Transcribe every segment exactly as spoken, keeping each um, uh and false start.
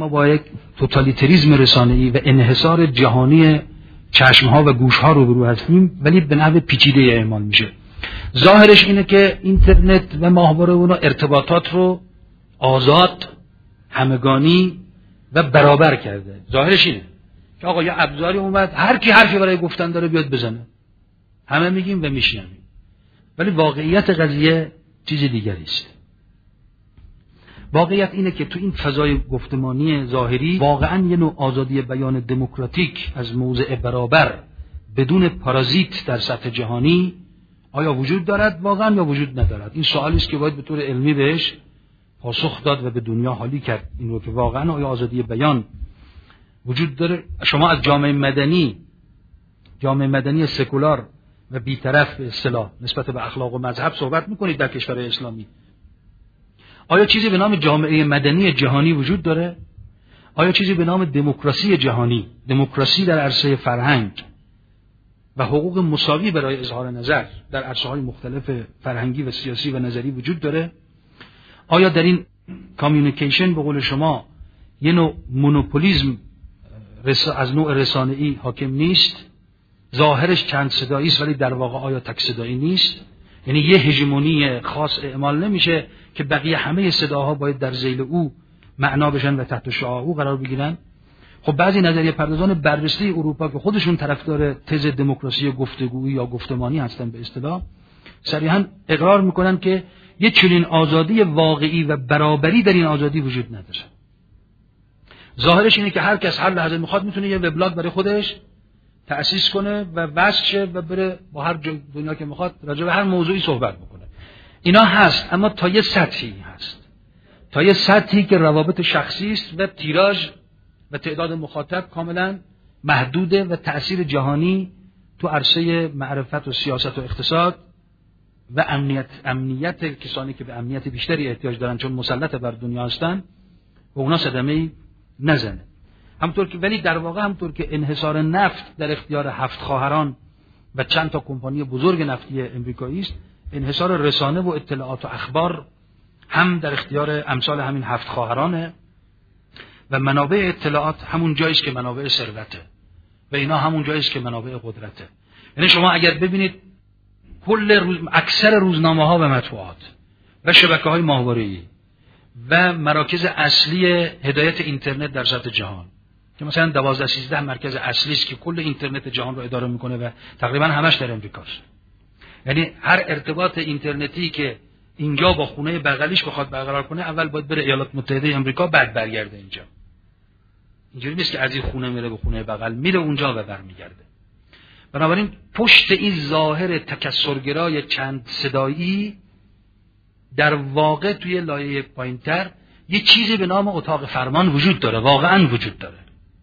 ما با یک توتالیتریسم رسانه‌ای و انحصار جهانی چشم‌ها و گوش‌ها روبرو هستیم، ولی به نحو پیچیده اعمال میشه. ظاهرش اینه که اینترنت و ماهواره اون ارتباطات رو آزاد، همگانی و برابر کرده. ظاهرش اینه که آقا یه ابزاری اومد، هر کی حرفی برای گفتن داره بیاد بزنه، همه میگیم و میشنویم. ولی واقعیت قضیه چیز دیگری است. واقعیت اینه که تو این فضای گفتمانی ظاهری واقعا یه نوع آزادی بیان دموکراتیک از موضع برابر بدون پارازیت در سطح جهانی آیا وجود دارد واقعا یا وجود ندارد؟ این سوالی است که باید به طور علمی بهش پاسخ داد و به دنیا حالی کرد این رو که واقعا آیا آزادی بیان وجود داره. شما از جامعه مدنی جامعه مدنی سکولار و بی‌طرف به اصطلاح نسبت به اخلاق و مذهب صحبت میکنید در کشور اسلامی. آیا چیزی به نام جامعه مدنی جهانی وجود داره؟ آیا چیزی به نام دموکراسی جهانی، دموکراسی در عرصه فرهنگ و حقوق مساوی برای اظهار نظر در عرصه‌های مختلف فرهنگی و سیاسی و نظری وجود داره؟ آیا در این کامیونیکیشن به قول شما یه نوع مونوپولیسم از نوع رسانه‌ای حاکم نیست؟ ظاهرش چند صدایی است ولی در واقع آیا تک صدایی نیست؟ یعنی یه هژمونی خاص اعمال نمیشه که بقیه همه صداها باید در ذیل او معنا بشن و تحت شعاع او قرار بگیرن؟ خب بعضی نظریه پردازان برجسته اروپا که خودشون طرفدار تز دموکراسی گفتگویی یا گفتمانی هستن به اصطلاح، صریحاً اقرار میکنن که یه چنین آزادی واقعی و برابری در این آزادی وجود نداره. ظاهرش اینه که هر کس هر لحظه میخواد میتونه یه وبلاگ برای خودش تأسیس کنه و وصل شه و بره با هر دنیا که میخواد راجع به هر موضوعی صحبت بکنه. اینا هست، اما تا یه سطحی هست، تا یه سطحی که روابط شخصی است و تیراژ و تعداد مخاطب کاملا محدوده و تأثیر جهانی تو عرصه معرفت و سیاست و اقتصاد و امنیت امنیت کسانی که به امنیت بیشتری احتیاج دارن چون مسلط بر دنیا هستن و اونا صدمه‌ای نزنه. همونطور که ولی در واقع همونطور که انحصار نفت در اختیار هفت خواهران و چند تا کمپانی بزرگ نفتی امریکایی است، انحصار رسانه و اطلاعات و اخبار هم در اختیار امثال همین هفت خواهرانه و منابع اطلاعات همون جایی است که منابع ثروته و اینا همون جایی است که منابع قدرته. یعنی شما اگر ببینید کل روز، اکثر روزنامه‌ها و مطبوعات و شبکه‌های ماهواره‌ای و مراکز اصلی هدایت اینترنت در سطح جهان که مثلا دوازده سیزده مرکز اصلی است که کل اینترنت جهان رو اداره میکنه و تقریبا همش در امریکاست. یعنی هر ارتباط اینترنتی که اینجا با خونه بغلیش بخواد برقرار کنه اول باید بره ایالات متحده آمریکا بعد برگرده اینجا. اینجوری نیست که از این خونه میره به خونه بغل، میره اونجا و برمیگرده. بنابراین پشت این ظاهر تکثرگرای چند صدایی در واقع توی لایه پایین‌تر یه چیزی به نام اتاق فرمان وجود داره، واقعاً وجود داره.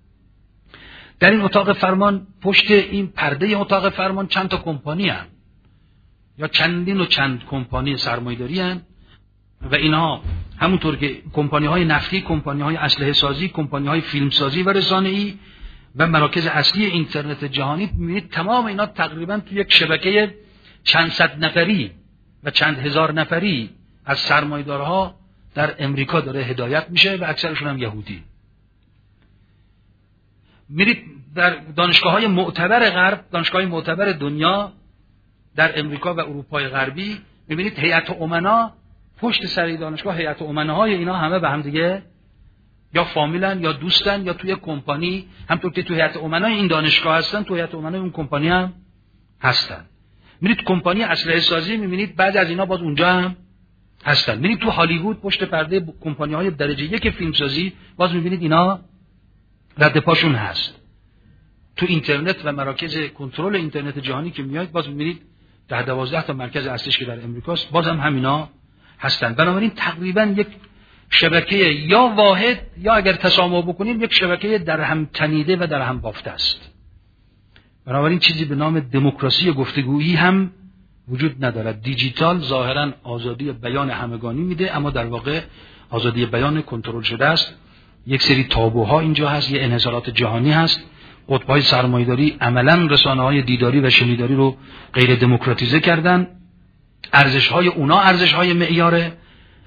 در این اتاق فرمان، پشت این پرده اتاق فرمان چند تا کمپانی هستند یا چندین و چند کمپانی سرمایه‌داری هستند و اینها همونطور که کمپانی‌های نفتی، کمپانی‌های اسلحه سازی، کمپانی‌های فیلم سازی و رسانه‌ای و مراکز اصلی اینترنت جهانی، می‌بینید تمام اینا تقریباً توی یک شبکه چند صد نفری و چند هزار نفری از سرمایه‌دارها در امریکا داره هدایت میشه و اکثرشون هم یهودی. میرید در دانشگاه‌های معتبر غرب، دانشگاه‌های معتبر دنیا در امریکا و اروپای غربی، میبینید هیئت امنا پشت سر دانشگاه، هیئت امناهای اینا همه به هم دیگه یا فامیلن یا دوستن یا توی کمپانی، همونطور که توی هیئت امنای این دانشگاه هستن توی هیئت امنای اون کمپانی هم هستن. میرید کمپانی اسلحه سازی، میبینید بعد از اینا باز اونجا هم هستن. میرید تو هالیوود پشت پرده کمپانی‌های درجه یک فیلمسازی، باز میبینید اینا رد پاشون هست. تو اینترنت و مراکز کنترل اینترنت جهانی که میاد، باز میبینید ده دوازده تا مرکز اصلیش که در امریکاست، باز هم همینا هستن. بنابراین تقریبا یک شبکه یا واحد یا اگر تسامح بکنیم یک شبکه در هم تنیده و در هم بافته است. بنابراین چیزی به نام دموکراسی گفتگویی هم وجود ندارد. دیجیتال ظاهرا آزادی بیان همگانی میده، اما در واقع آزادی بیان کنترل شده است. یک سری تابوها اینجا هست، یه انحصارات جهانی هست. قطب‌های سرمایه‌داری عملاً رسانه‌های دیداری و شنیداری رو غیر دموکراتیزه کردن. ارزش‌های اونا ارزش‌های معیاره،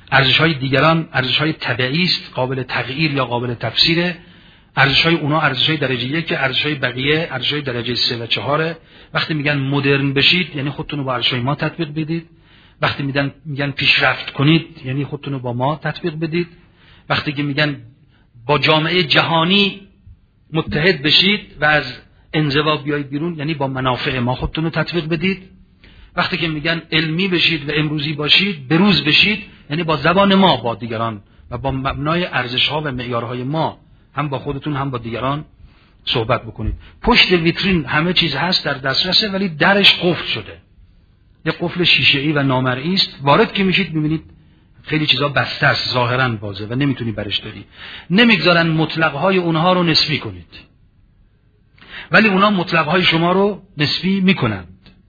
ارزش‌های دیگران ارزش‌های طبیعی است، قابل تغییر یا قابل تفسیره. ارزش‌های اونا ارزش‌های درجه یک، ارزش‌های بقیه ارزش‌های درجه سه و چهار. وقتی میگن مدرن بشید یعنی خودتون رو با ارزش‌های ما تطبیق بدید. وقتی میگن میگن پیشرفت کنید یعنی خودتون رو با ما تطبیق بدید. وقتی که میگن با جامعه جهانی متحد بشید و از انزوا بیایید بیرون یعنی با منافع ما خودتون رو تطبیق بدید. وقتی که میگن علمی بشید و امروزی باشید، بروز بشید، یعنی با زبان ما با دیگران و با مبنای ارزش‌ها و معیارهای ما هم با خودتون هم با دیگران صحبت بکنید. پشت ویترین همه چیز هست در دسترسه ولی درش قفل شده. یه قفل شیشه‌ای و نامرئی است. وارد که میشید میبینید خیلی چیزا بسته است، ظاهراً بازه و نمیتونی برش داری. نمیگذارن مطلق‌های اونها رو نسبی کنید. ولی اونا مطلق‌های شما رو نسبی میکنند.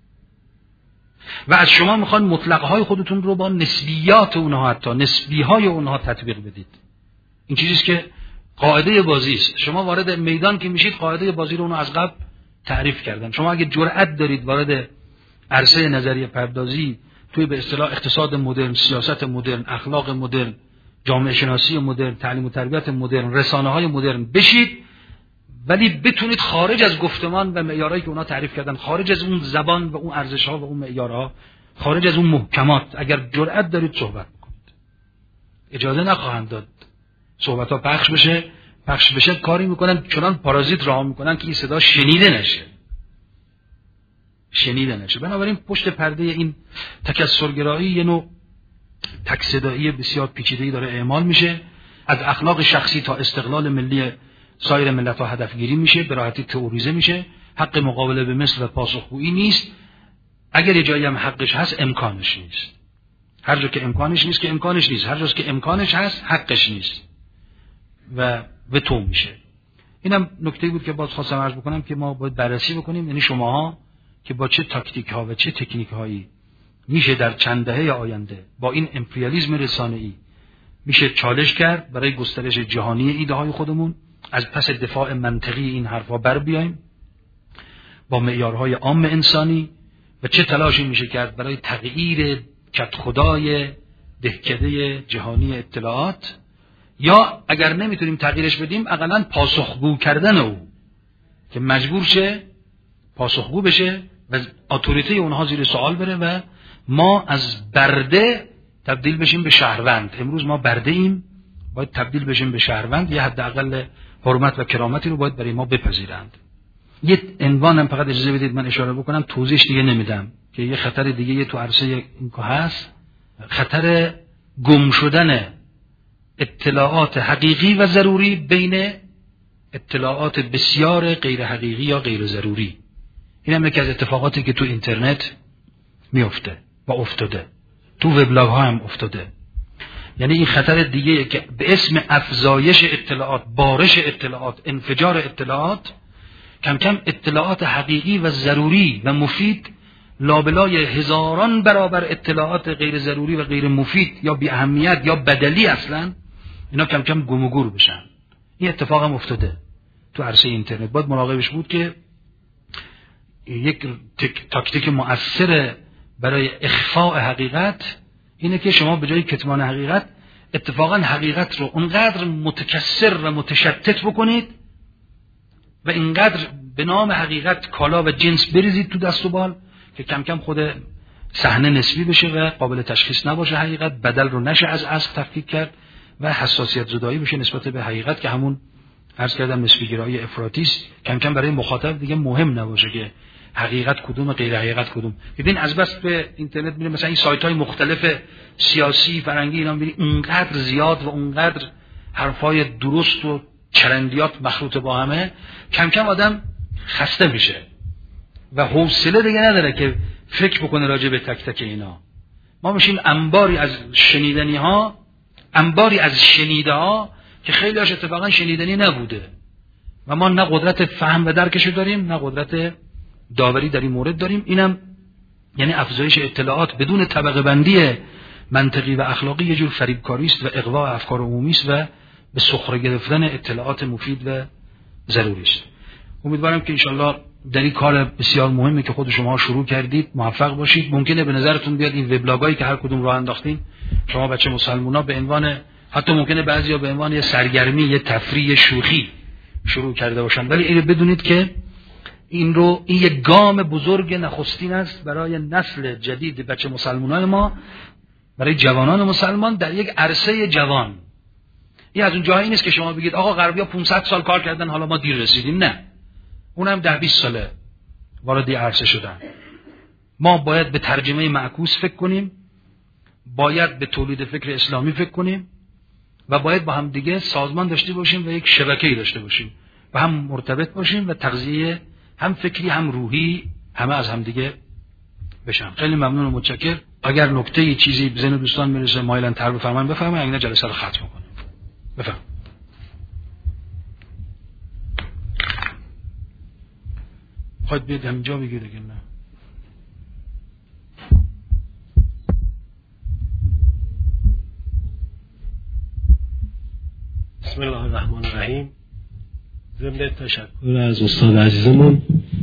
و از شما میخوان مطلق‌های خودتون رو با نسبیات اونها حتی نسبی‌های اونها تطبیق بدید. این چیزیست که قاعده بازی است. شما وارد میدان که میشید قاعده بازی رو اونها از قبل تعریف کردن. شما اگه جرأت دارید وارد عرصه نظریه پردازی توی به اصطلاح اقتصاد مدرن، سیاست مدرن، اخلاق مدرن، جامعه شناسی مدرن، تعلیم و تربیت مدرن، رسانه‌های مدرن بشید، ولی بتونید خارج از گفتمان و معیارهایی که اونا تعریف کردن، خارج از اون زبان و اون ارزش‌ها و اون معیارها، خارج از اون محکمات اگر جرأت دارید صحبت بکنید. اجازه نخواهند داد صحبت‌ها پخش بشه، پخش بشه کاری میکنن چنان پارازیت راه میکنن که این صدا شنیده نشه. شنیده نشه. بنابراین پشت پرده این تکثرگرایی یه نوع تک صدایی بسیار پیچیده‌ای داره اعمال میشه. از اخلاق شخصی تا استقلال ملی سایر ملت‌ها هدفگیری میشه، به راحتی تئوریزه میشه. حق مقابله به مثل و پاسخگویی نیست. اگر یه جایی هم حقش هست امکانش نیست. هر جا که امکانش نیست که امکانش نیست، هر جا که امکانش هست حقش نیست و به تو میشه. اینم نکته بود که باز خواستم عرض بکنم که ما باید بررسی بکنیم، یعنی شماها که با چه تاکتیک ها و چه تکنیک هایی میشه در چند دهه آینده با این امپریالیسم رسانه‌ای میشه چالش کرد برای گسترش جهانی ایده های خودمون، از پس دفاع منطقی این حرفا بر بیایم با معیارهای عام انسانی، و چه تلاشی میشه کرد برای تغییر کدخدای دهکده جهانی اطلاعات، یا اگر نمیتونیم تغییرش بدیم اقلاً پاسخگو کردن او که مجبور شه پاسخگو بشه و اتوریته اونها زیر سوال بره و ما از برده تبدیل بشیم به شهروند. امروز ما برده ایم، باید تبدیل بشیم به شهروند. یه حداقل حرمت و کرامتی رو باید برای ما بپذیرند. یه عنوانم فقط اجازه بدید من اشاره بکنم، توضیحش دیگه نمیدم، که یه خطر دیگه یه تو عرصه این که هست، خطر گم شدن اطلاعات حقیقی و ضروری بین اطلاعات بسیار غیر حقیقی یا غیر ضروری. این هم یکی از اتفاقاتی که تو اینترنت میفته و افتاده، تو وبلاگ ها هم افتاده. یعنی این خطر دیگه که به اسم افزایش اطلاعات، بارش اطلاعات، انفجار اطلاعات، کم کم اطلاعات حقیقی و ضروری و مفید لابلای هزاران برابر اطلاعات غیر ضروری و غیر مفید یا بی اهمیت یا بدلی اصلا، اینا کم کم گم و گور بشن. این اتفاق هم افتاده تو عرصه اینترنت. باید مراقبش بود که یک تاکتیک مؤثر برای اخفاء حقیقت اینه که شما به جای کتمان حقیقت اتفاقا حقیقت رو اونقدر متکثر و متشتت بکنید و اینقدر به نام حقیقت کالا و جنس بریزید تو دست و بال که کم کم خود صحنه نسبی بشه و قابل تشخیص نباشه حقیقت، بدل رو نشه از اصل تفکیک کرد و حساسیت زدایی بشه نسبت به حقیقت که همون عرض کردم نسبی گرایی افراطی است. کم کم برای مخاطب دیگه مهم نباشه که حقیقت کدوم غیر حقیقت کدوم. ببین از بس به اینترنت میره مثلا این سایت های مختلف سیاسی فرنگی اینا میبینی اونقدر زیاد و اونقدر حرفای درست و چرندیات مخلوط با همه، کم کم آدم خسته میشه و حوصله دیگه نداره که فکر بکنه راجع به تک تک اینا. ما میشیم انباری از شنیدنی ها، انباری از شنیده ها که خیلی هاش اتفاقا شنیدنی نبوده و ما نه قدرت فهم و درکشو داریم نه قدرت داوری در این مورد داریم. اینم یعنی افزایش اطلاعات بدون طبقه بندی منطقی و اخلاقی یه جور فریبکاری است و اغوا افکار عمومی است و به سخره گرفتن اطلاعات مفید و ضروری است. امیدوارم که انشالله در این کار بسیار مهمی که خود شما شروع کردید موفق باشید. ممکنه به نظرتون بیاد این وبلاگایی که هر کدوم راه انداختین شما بچه مسلمونا به عنوان، حتی ممکنه بعضیا به عنوان یه سرگرمی، یه تفریح، یه شوخی شروع کرده باشن، ولی اینو بدونید که این رو این یک گام بزرگ نخستین است برای نسل جدید بچه مسلمانان ما، برای جوانان مسلمان در یک عرصه جوان. این از اون جایی نیست که شما بگید آقا غربی‌ها پانصد سال کار کردن حالا ما دیر رسیدیم. نه، اونم ده بیست ساله وارد عرصه شدن. ما باید به ترجمه معکوس فکر کنیم، باید به تولید فکر اسلامی فکر کنیم و باید با هم دیگه سازمان داشته باشیم و یک شبکه‌ای داشته باشیم و هم مرتبط باشیم و تغذیه هم فکری هم روحی همه از هم دیگه بشن. خیلی ممنون و متشکر. اگر نکته چیزی به ذهن دوستان میرسه مایلن تر بفرمایید بفرمایید، اگه جلسه رو ختم کنیم. بفرمایید. خواهید بیاد همینجا بگید اگه نه. بسم الله الرحمن الرحیم. ضمن تشکر از استاد عزیزمون،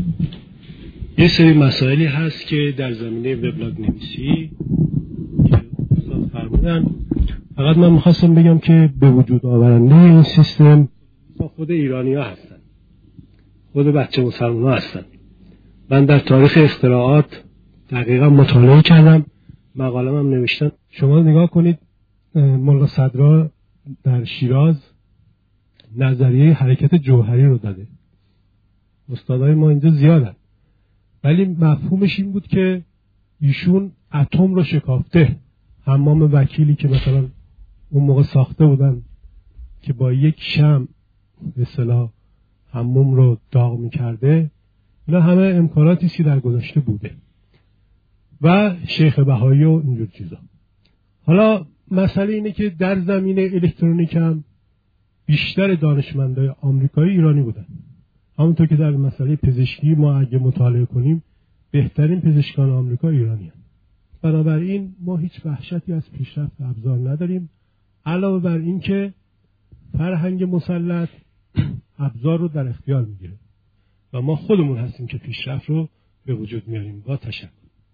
یه سری مسائلی هست که در زمینه وبلاگ نویسی که استاد فرمودن، فقط من میخواستم بگم که به وجود آورنده این سیستم با خود ایرانی ها هستن، خود بچه مسلمان ها هستن. من در تاریخ اختراعات دقیقا مطالعه کردم، مقالم هم نوشتم. شما نگاه کنید، ملا صدرا در شیراز نظریه حرکت جوهری رو داده. استادای ما اینجا زیادن، ولی مفهومش این بود که ایشون اتم رو شکافته. حمام وکیلی که مثلا اون موقع ساخته بودن که با یک شمع به اصطلاح حموم رو داغ می‌کرده، اینا همه امکاناتی است که در گذشته بوده و شیخ بهایی و اینجور چیزا. حالا مسئله اینه که در زمینه الکترونیک هم بیشتر دانشمندای آمریکایی ایرانی بودن. همونطور که در مسئله پزشکی ما اگه مطالعه کنیم بهترین پزشکان آمریکا ایرانی هستند. بنابراین ما هیچ وحشتی از پیشرفت ابزار نداریم، علاوه بر این که فرهنگ مسلط ابزار رو در اختیار میگیره و ما خودمون هستیم که پیشرفت رو به وجود میاریم. با تشکر.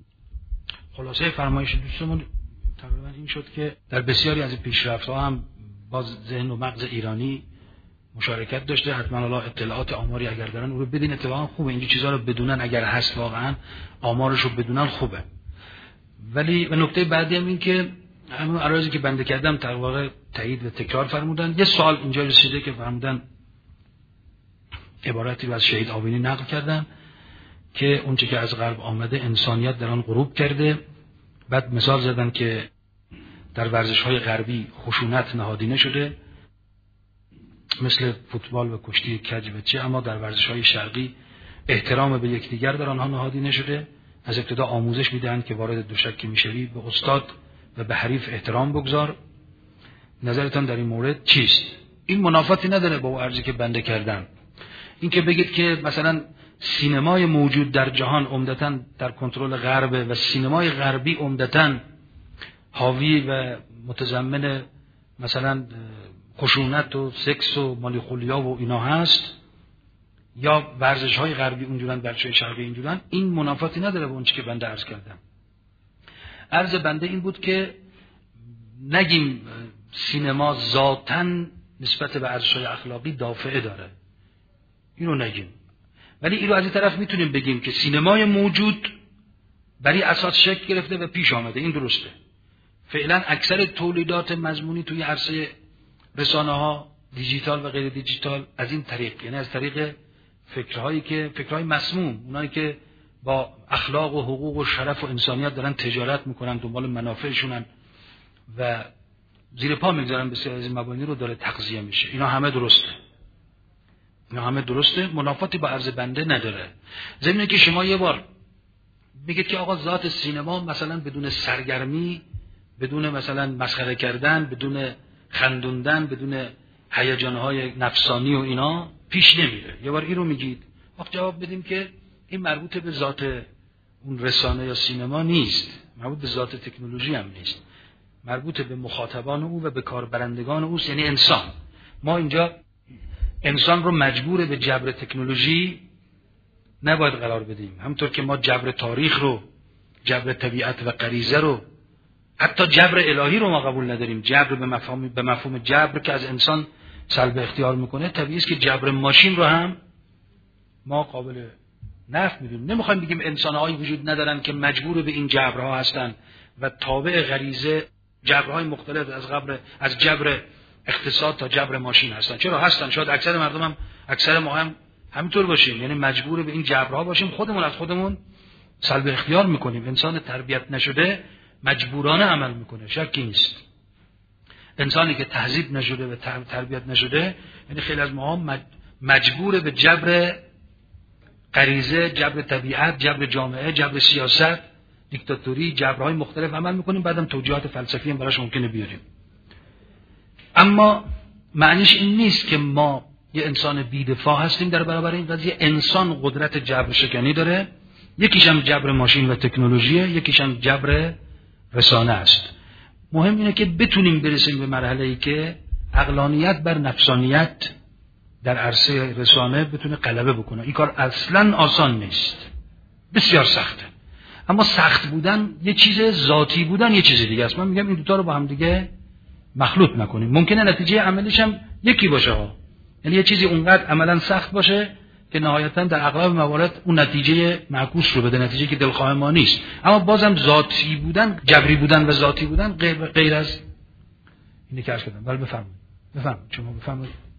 خلاصه فرمایش دوستمون تقریبا این شد که در بسیاری از پیشرفت‌ها هم باز ذهن و مغز ایرانی مشارکت داشته. حتما حالا اطلاعات آماری اگر دارن اون رو بدین، اتفاقا خوبه اینجا چیزا رو بدونن، اگر هست واقعا آمارش رو بدونن خوبه. ولی و نکته بعدی هم این که همون عرضی که بنده کردم در واقع تایید و تکرار فرمودن. یه سوال اینجا رسیده که فرمودن، عبارتی رو از شهید آوینی نقل کردن که اونچه که از غرب آمده انسانیت در آن غروب کرده. بعد مثال زدن که در ورزش‌های غربی خشونت نهادینه شده مثل فوتبال و کشتی کج و چه، اما در ورزش‌های شرقی احترام به یکدیگر در آنها نهادینه شده. از ابتدا آموزش میدهند که وارد دوشک میشوی به استاد و به حریف احترام بگذار. نظرتان در این مورد چیست؟ این منافاتی نداره با اون عرضی که بنده کردم. این که بگید که مثلا سینمای موجود در جهان عمدتاً در کنترل غربه و سینمای غربی عمدتاً حاوی و متضمن مثلا خشونت و سکس و مالی خولیا و اینا هست، یا ورزش های غربی اونجورن ورزش شرقی اینجورن، این منافاتی نداره با اون چی که بنده عرض کردم. عرض بنده این بود که نگیم سینما ذاتاً نسبت به ارزش های اخلاقی دافعه داره، اینو نگیم، ولی اینو از این طرف میتونیم بگیم که سینمای موجود برای اساس شکل گرفته و پیش آمده. این درسته. فعلا اکثر تولیدات مضمونی توی عرصه رسانه ها دیجیتال و غیر دیجیتال از این طریق، یعنی از طریق فکرهایی که فکرهای مسموم، اونایی که با اخلاق و حقوق و شرف و انسانیت دارن تجارت میکنن، دنبال منافعشونن و زیر پا میگذارن بسیار از این مبانی رو داره تغذیه میشه. اینا همه درسته، اینا همه درسته، منافاتی با عرض بنده نداره. ضمن که شما یه بار میگید که آقا ذات سینما مثلا بدون سرگرمی، بدون مثلا مسخره کردن، بدون خندوندن، بدون هیجانهای نفسانی و اینا پیش نمیره. یه بار این رو میگید، وقت جواب بدیم که این مربوط به ذات اون رسانه یا سینما نیست، مربوط به ذات تکنولوژی هم نیست، مربوط به مخاطبان او و به کاربرندگان اوست، یعنی انسان. ما اینجا انسان رو مجبور به جبر تکنولوژی نباید قرار بدیم، همونطور که ما جبر تاریخ رو، جبر طبیعت و غریزه رو حتی جبر الهی رو ما قبول نداریم. جبر به مفهوم به مفهوم جبر که از انسان سلب اختیار میکنه، طبیعی است که جبر ماشین رو هم ما قابل نفی میدونیم. نمیخوایم بگیم انسان‌هایی وجود ندارن که مجبور به این جبرها هستن و تابع غریزه جبرهای مختلف از قبل از جبر اقتصاد تا جبر ماشین هستن. چرا هستن؟ شاید اکثر مردم هم اکثر ما هم همینطور باشیم، یعنی مجبور به این جبرها باشیم، خودمون از خودمون سلب اختیار میکنیم. انسان تربیت نشده مجبورانه عمل میکنه، شکی نیست. انسانی که تهذیب نشده و تربیت نشده، یعنی خیلی از ما مجبور به جبر غریزه، جبر طبیعت، جبر جامعه، جبر سیاست، دیکتاتوری، جبرهای مختلف عمل میکنیم. بعدم توجیهات فلسفی هم براش ممکنه بیاریم. اما معنیش این نیست که ما یه انسان بی‌دفاع هستیم در برابر این قضیه. انسان قدرت جبر شکنی داره، یکیش هم جبر ماشین و تکنولوژیه، یکیش هم جبر رسانه است. مهم اینه که بتونیم برسیم به مرحله‌ای که عقلانیت بر نفسانیت در عرصه رسانه بتونه غلبه بکنه. این کار اصلاً آسان نیست، بسیار سخته. اما سخت بودن یه چیز، ذاتی بودن یه چیز دیگه است. من میگم این دوتا رو با هم دیگه مخلوط نکنیم. ممکنه نتیجه عملیش هم یکی باشه ها، یعنی یه چیزی اونقدر عملاً سخت باشه که نهایتاً در اغلب موارد اون نتیجه معکوس رو بده، نتیجه که دلخواه ما نیست. اما بازم ذاتی بودن، جبری بودن و ذاتی بودن غیر, غیر از اینی که عرض کردم. ولی بفرمایید بفرمایید شما بفرمایید.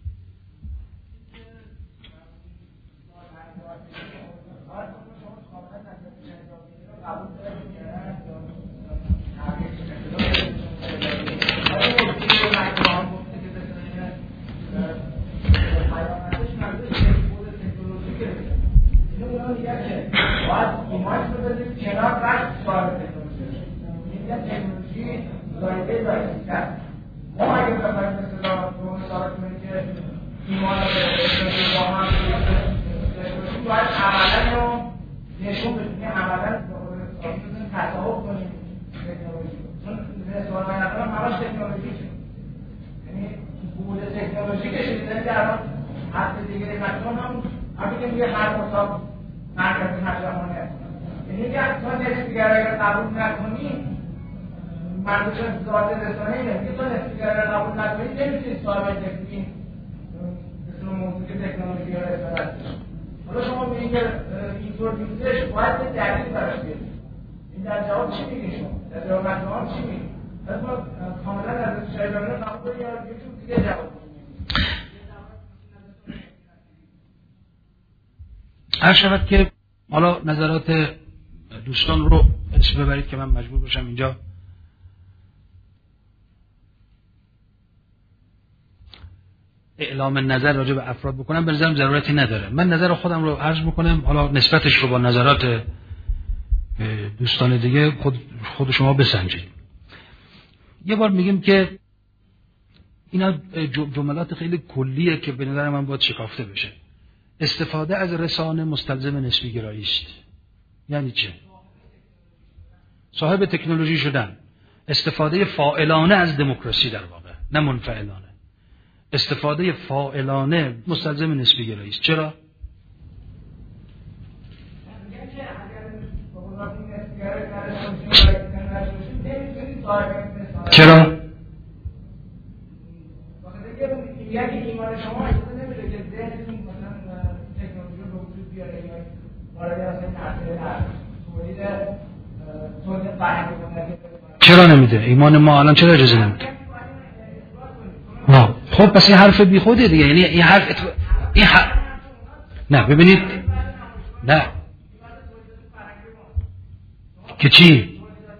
ما اگه بخوایم مثلا به اون ثابت کنیم که ایمان به با هم باید عملا رو نشون بدیم، عملا تصاحب کنیم تکنولوژی. چون رسانه های همش تکنولوژیکه، یعنی بود تکنولوژیکش می‌ذاریم که الان هفته دیگه مطمئن هم همین که میگه هر مصاب مرکزی مطرحانه، یعنی که تا نسبیگر اگر قبول نکنیم منظورش ذات رسانه اینه که تو نسبیگر را قبول نکنید نمیتونید صاحب تکنیک مثل موضوع تکنولوژی ها رسانه. حالا شما میگید که اینطور نیستش، باید به دلیل براش بیارید. این در جواب چی میگید شما؟ در جواب مطمئن چی میگید؟ پس ما کاملا از شایدانه قبول کنیم یا یکشون دیگه جواب کنیم. هر شود که حالا نظرات دوستان رو اسم ببرید که من مجبور باشم اینجا اعلام نظر راجع به افراد بکنم، به نظرم ضرورتی نداره. من نظر خودم رو عرض میکنم، حالا نسبتش رو با نظرات دوستان دیگه خود خود شما بسنجید. یه بار میگیم که اینا جملات خیلی کلیه که به نظر من باید شکافته بشه. استفاده از رسانه مستلزم نسبی گرایی است. یعنی چه؟ صاحب تکنولوژی شدن، استفاده فاعلانه از دموکراسی در واقع، نه منفعلانه. استفاده فاعلانه مستلزم نسبی گرایی است. چرا؟ چرا؟ یعنی ایمان شما اجازه نمیده که ذهنتون مثلا تکنولوژی رو وجود بیاره یا وارد اصلا تاثیر هست تولید تولید فرهنگ کنه. چرا نمیده؟ ایمان ما الان چرا اجازه نمیده؟ نه خب پس این حرف بی خوده دیگه، یعنی این حرف اتو... این حرف نه ببینید نه که چی؟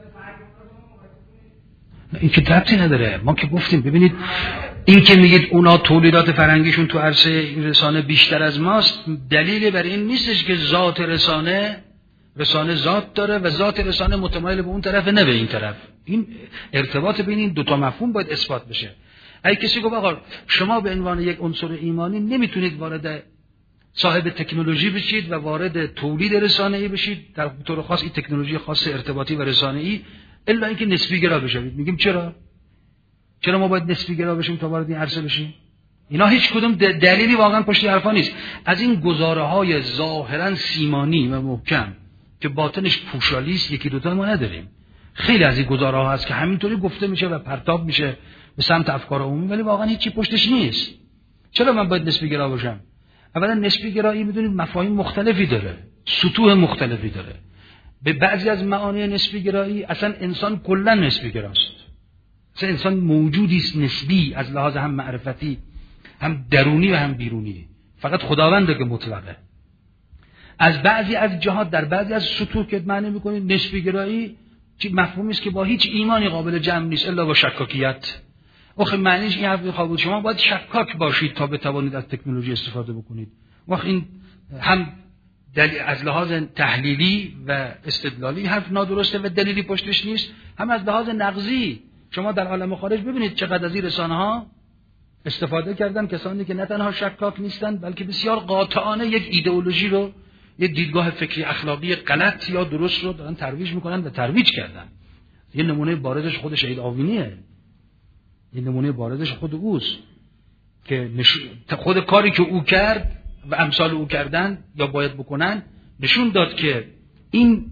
این که ربطی نداره. ما که گفتیم ببینید این که میگید اونا تولیدات فرهنگیشون تو عرصه رسانه بیشتر از ماست، دلیلی بر این نیستش که ذات رسانه رسانه ذات داره و ذات رسانه متمایل به اون طرف نه به این طرف. این ارتباط بین این دوتا مفهوم باید اثبات بشه. اگه کسی گفت آقا شما به عنوان یک عنصر ایمانی نمیتونید وارد صاحب تکنولوژی بشید و وارد تولید رسانه‌ای بشید، در طور خاص این تکنولوژی خاص ارتباطی و رسانه‌ای، الا اینکه نسبی گرا بشید. میگیم چرا؟ چرا ما باید نسبی گرا بشیم تا وارد این عرصه بشیم؟ اینا هیچ کدوم دلیلی واقعا پشت حرفا نیست. از این گزاره‌های ظاهرا سیمانی و محکم که باطنش پوشالی است یکی دو تا ما نداریم. خیلی از این گزاره‌ها هست که همینطوری گفته میشه و پرتاب میشه به سمت افکار عمومی، ولی واقعا هیچی پشتش نیست. چرا من باید نسبی گرا باشم؟ اولا نسبی گرایی میدونید مفاهیم مختلفی داره، سطوح مختلفی داره. به بعضی از معانی نسبی گرایی اصلا انسان کلا نسبی گراست. اصلا انسان موجودی است نسبی از لحاظ هم معرفتی، هم درونی و هم بیرونی. فقط خداونده که مطلقه. از بعضی از جهات در بعضی از سطوح که معنی میکنید نسبی گرایی مفهومی است که با هیچ ایمانی قابل جمع نیست الا با شکاکیت. آخه معنیش این حرف خواهد شما باید شکاک باشید تا بتوانید از تکنولوژی استفاده بکنید. وقت این هم از لحاظ تحلیلی و استدلالی حرف نادرسته و دلیلی پشتش نیست، هم از لحاظ نقضی. شما در عالم خارج ببینید چقدر از این رسانه‌ها استفاده کردن کسانی که نه تنها شکاک نیستند بلکه بسیار قاطعانه یک ایدئولوژی رو، یک دیدگاه فکری اخلاقی غلط یا درست رو دارن ترویج میکنن و ترویج کردن. یه نمونه بارزش خود شهید آوینیه، یه نمونه بارزش خود اوست که نش... خود کاری که او کرد و امثال او کردن یا باید بکنن نشون داد که این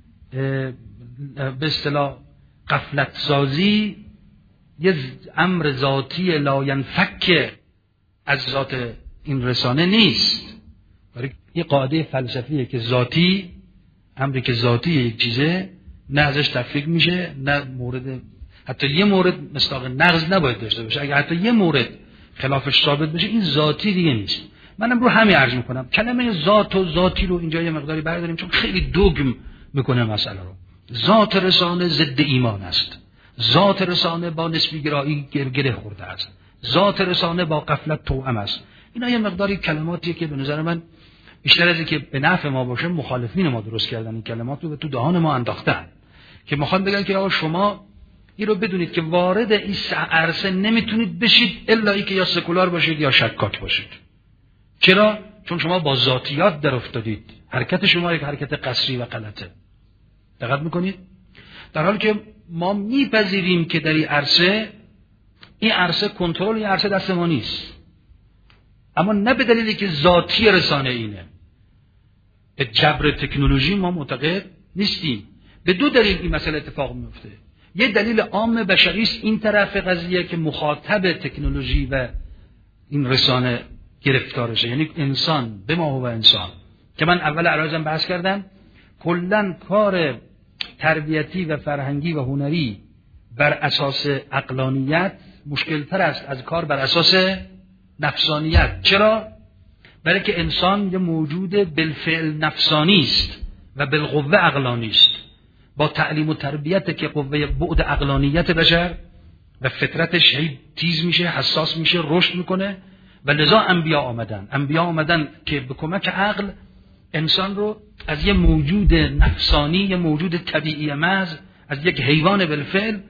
به اصطلاح غفلت سازی یه امر ذاتی لاینفک از ذات این رسانه نیست. برای یه قاعده فلسفیه که ذاتی، امری که ذاتی یک چیزه نه ازش تفکیک میشه، نه مورد حتی یه مورد مصداق نقض نباید داشته باشه. اگه حتی یه مورد خلافش ثابت بشه این ذاتی دیگه نیست. منم رو همین عرض میکنم کلمه ذات و ذاتی رو اینجا یه مقداری برداریم چون خیلی دوگم میکنه مسئله رو. ذات رسانه ضد ایمان است، ذات رسانه با نسبی گرایی گره خورده است، ذات رسانه با غفلت توأم است. اینا یه مقداری کلماتیه که به نظر من بیشتر از اینکه به نفع ما باشه مخالفین ما درست کردن این کلمات رو به تو دهان ما انداختن که میخوان بگن که آقا شما این رو بدونید که وارد این عرصه نمیتونید بشید الا ای که یا سکولار باشید یا شکاک باشید. چرا؟ چون شما با ذاتیات در افتادید. حرکت شما یک حرکت قصری و غلطه. دقت میکنید؟ در حالی که ما میپذیریم که در این عرصه این عرصه کنترل این عرصه دست ما نیست، اما نه به دلیلی که ذاتی رسانه اینه. به جبر تکنولوژی ما معتقد نیستیم. به دو دلیل این مسئله اتفاق میفته. یه دلیل عام بشری است این طرف قضیه که مخاطب تکنولوژی و این رسانه گرفتارشه، یعنی انسان به ما و انسان که من اول عرضم بحث کردم کلاً کار تربیتی و فرهنگی و هنری بر اساس عقلانیت مشکل تر است از کار بر اساس نفسانیت. چرا؟ برای که انسان یه موجود بالفعل نفسانی است و بالقوه عقلانی است. با تعلیم و تربیت که قوه بعد عقلانیت بشر و فطرتش هی تیز میشه، حساس میشه، رشد میکنه و لذا انبیا آمدن. انبیا آمدن که به کمک عقل انسان رو از یه موجود نفسانی، یه موجود طبیعی محض، از یک حیوان بالفعل